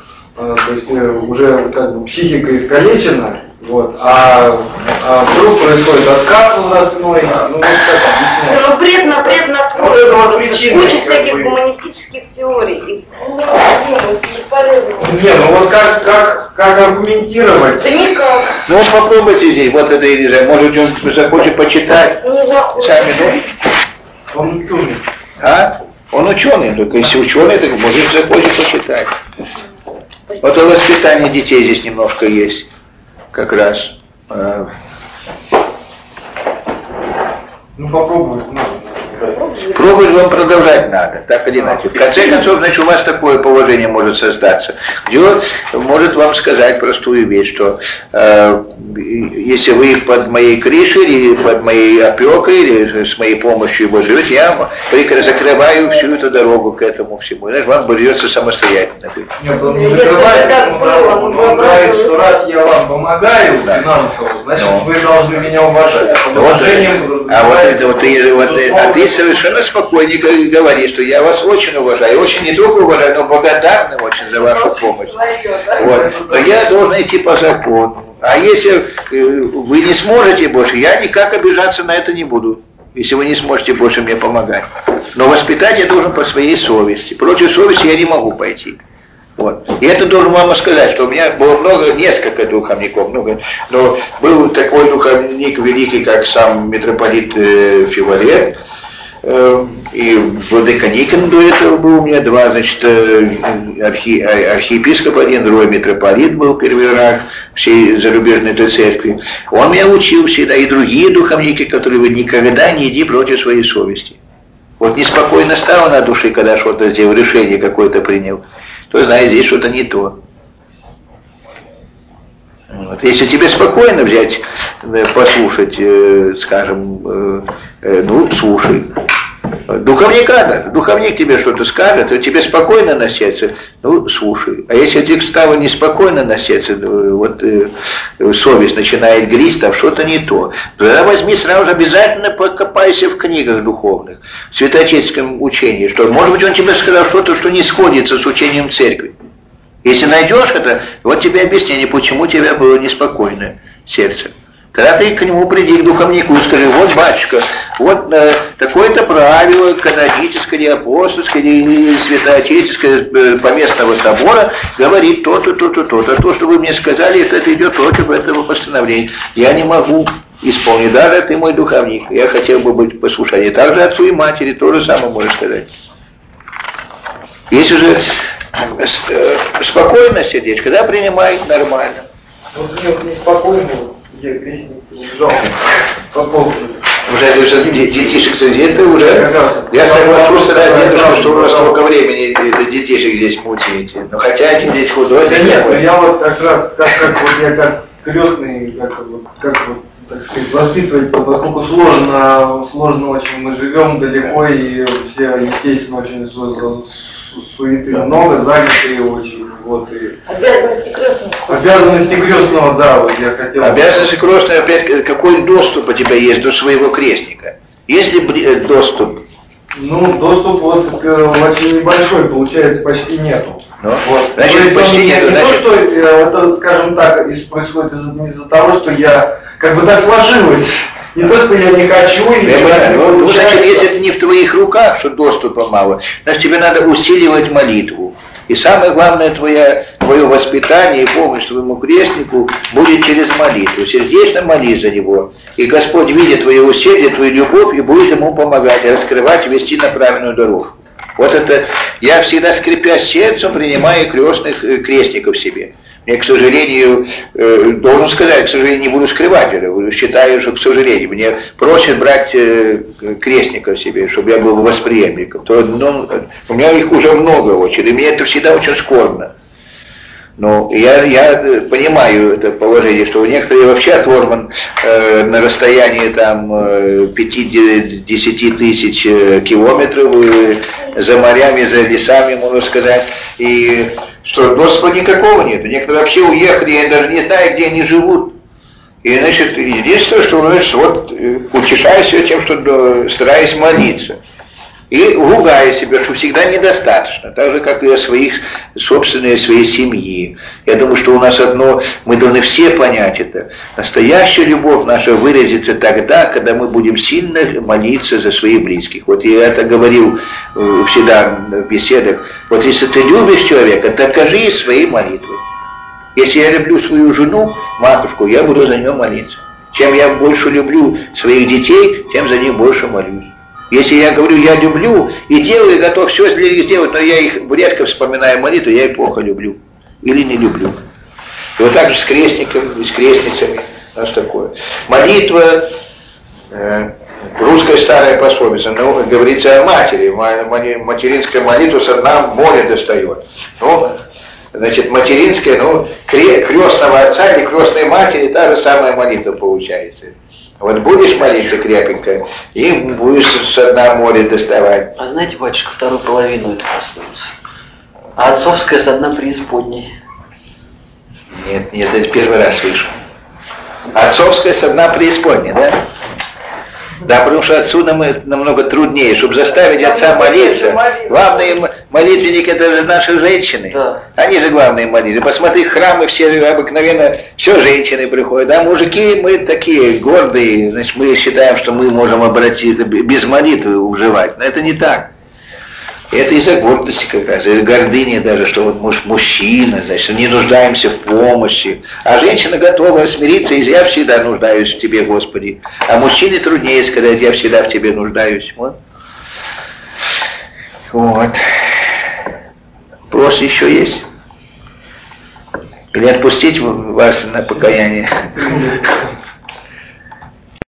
уже как бы психика искалечена, а вдруг происходит откат возрастной, как объяснять? Но бред на скорость, куча всяких гуманистических теорий. Бесполезно. Как аргументировать? Да никак. Ну попробуйте здесь, это Елиза, может он захочет почитать. Не захочет. Сами, Он ученый. Он ученый, только если ученый, так может захочет почитать. Вот о воспитании детей здесь немножко есть. Как раз. Попробуй. Пробовать вам продолжать надо, так или иначе. В конце концов, значит, у вас такое положение может создаться, где он может вам сказать простую вещь, что если вы под моей крышей, или под моей опекой, или с моей помощью его живете, я закрываю всю эту дорогу к этому всему. Значит, вам придется самостоятельно быть. Нет, он не закрывает, он говорит, что раз я вам помогаю финансово, значит, вы должны меня уважать. А ты совершенно спокойно говоришь, что я вас очень уважаю, очень не только уважаю, но благодарны очень за вашу помощь. Но я должен идти по закону. А если вы не сможете больше, я никак обижаться на это не буду, если вы не сможете больше мне помогать. Но воспитать я должен по своей совести. Против совести я не могу пойти. И это должен вам сказать, что у меня было несколько духовников, но был такой духовник великий, как сам митрополит Филарет, и владыка Никон до этого был у меня, два, значит, архиепископ один, другой митрополит был первый раз всей зарубежной этой церкви. Он меня учил всегда, и другие духовники, которые вы никогда не иди против своей совести. Неспокойно стало на душе, когда что-то сделал, решение какое-то принял, то знаешь, здесь что-то не то. Если тебе спокойно взять, послушать, скажем, слушай. Духовник тебе что-то скажет, то тебе спокойно на сердце, слушай. А если тебе стало неспокойно на сердце, совесть начинает гризть, там что-то не то, тогда возьми сразу же, обязательно покопайся в книгах духовных, в святоотеческом учении, что, может быть, он тебе сказал что-то, что не сходится с учением церкви. Если найдешь это, тебе объяснение, почему у тебя было неспокойное сердце. Тогда ты к нему приди, к духовнику, и скажи: вот, батюшка, вот такое-то правило каноническое, или апостольское, или святоотеческое поместного собора говорит то-то, то-то, то-то. А то, что вы мне сказали, это идет против этого постановления. Я не могу исполнить. Даже ты мой духовник. Я хотел бы быть послушанием. Также отцу и матери то же самое можешь сказать. Если же спокойно сидеть, когда принимает нормально. Вот неспокойно, где крестник убежал по полу. Уже детишек здесь ты уже. Я соглашусь с раздетым, что вы столько времени детишек здесь мучаете. Но хотя эти здесь художники. Да нет, но я вот как раз, я как крестный, так сказать, воспитывать, поскольку сложно очень, мы живем далеко, и все, естественно, очень суеты много, занятые очень. Вот, и Обязанности крестного. Обязанности крестного, да, вот я хотел. Обязанности крестного, опять, какой доступ у тебя есть до своего крестника? Есть ли доступ? Ну, доступ вот очень небольшой, получается, почти нету. Ну, вот. Значит, почти нету. Не то, что это, скажем так, происходит из-за того, что я, как бы так сложилось. Не то, что я не хочу, или значит, если это не в твоих руках, что доступа мало, значит, тебе надо усиливать молитву. И самое главное, твое воспитание и помощь твоему крестнику будет через молитву. Сердечно молись за него. И Господь, видя твое усердие, твою любовь, и будет ему помогать, раскрывать и вести на правильную дорогу. Вот это я всегда, скрипя сердцем, принимаю крестников себе. Мне, к сожалению, должен сказать, к сожалению, не буду скрывать это, считаю, что, к сожалению, мне просят брать крестников себе, чтобы я был восприемником. У меня их уже много очень, и мне это всегда очень скорбно. Но я понимаю это положение, что некоторые вообще оторван на расстоянии там 5-10 тысяч километров за морями, за лесами, можно сказать, и что доступа никакого нет. Некоторые вообще уехали, я даже не знаю, где они живут. И, значит, единственное, что, значит, вот утешаю себя тем, что стараюсь молиться. И ругая себя, что всегда недостаточно, так же, как и о своей семьи. Я думаю, что у нас мы должны все понять это. Настоящая любовь наша выразится тогда, когда мы будем сильно молиться за своих близких. Вот я это говорил всегда в беседах. Вот если ты любишь человека, докажи своей молитвой. Если я люблю свою жену, матушку, я буду за нее молиться. Чем я больше люблю своих детей, тем за них больше молюсь. Если я говорю, я люблю и делаю, готов все для них сделать, но я их редко вспоминаю молитву, я их плохо люблю или не люблю. И вот так же с крестником, и с крестницами, у нас такое. Молитва, русская старая пословица, говорится о матери, материнская молитва со дна моря достает. Значит, материнская, крестного отца или крестной матери, та же самая молитва получается. Вот будешь молиться крепенько, и будешь со дна моря доставать. А знаете, батюшка, вторую половину это пословицы. А отцовская со дна преисподней. Нет, это первый раз слышу. Отцовская со дна преисподней, да? Да, потому что отцу намного труднее, чтобы заставить отца молиться. Главные молитвенники — это же наши женщины. Да. Они же главные молитвы. Посмотри, храмы все обыкновенно, все женщины приходят. А мужики, мы такие гордые, значит, мы считаем, что мы можем обратиться без молитвы уживать. Но это не так. Это из-за гордости как раз, из-за гордыни даже, что вот мужчина, значит, не нуждаемся в помощи. А женщина готова смириться, и я всегда нуждаюсь в Тебе, Господи. А мужчине труднее сказать, я всегда в Тебе нуждаюсь. Вот. Вопрос еще есть? Или отпустить вас на покаяние?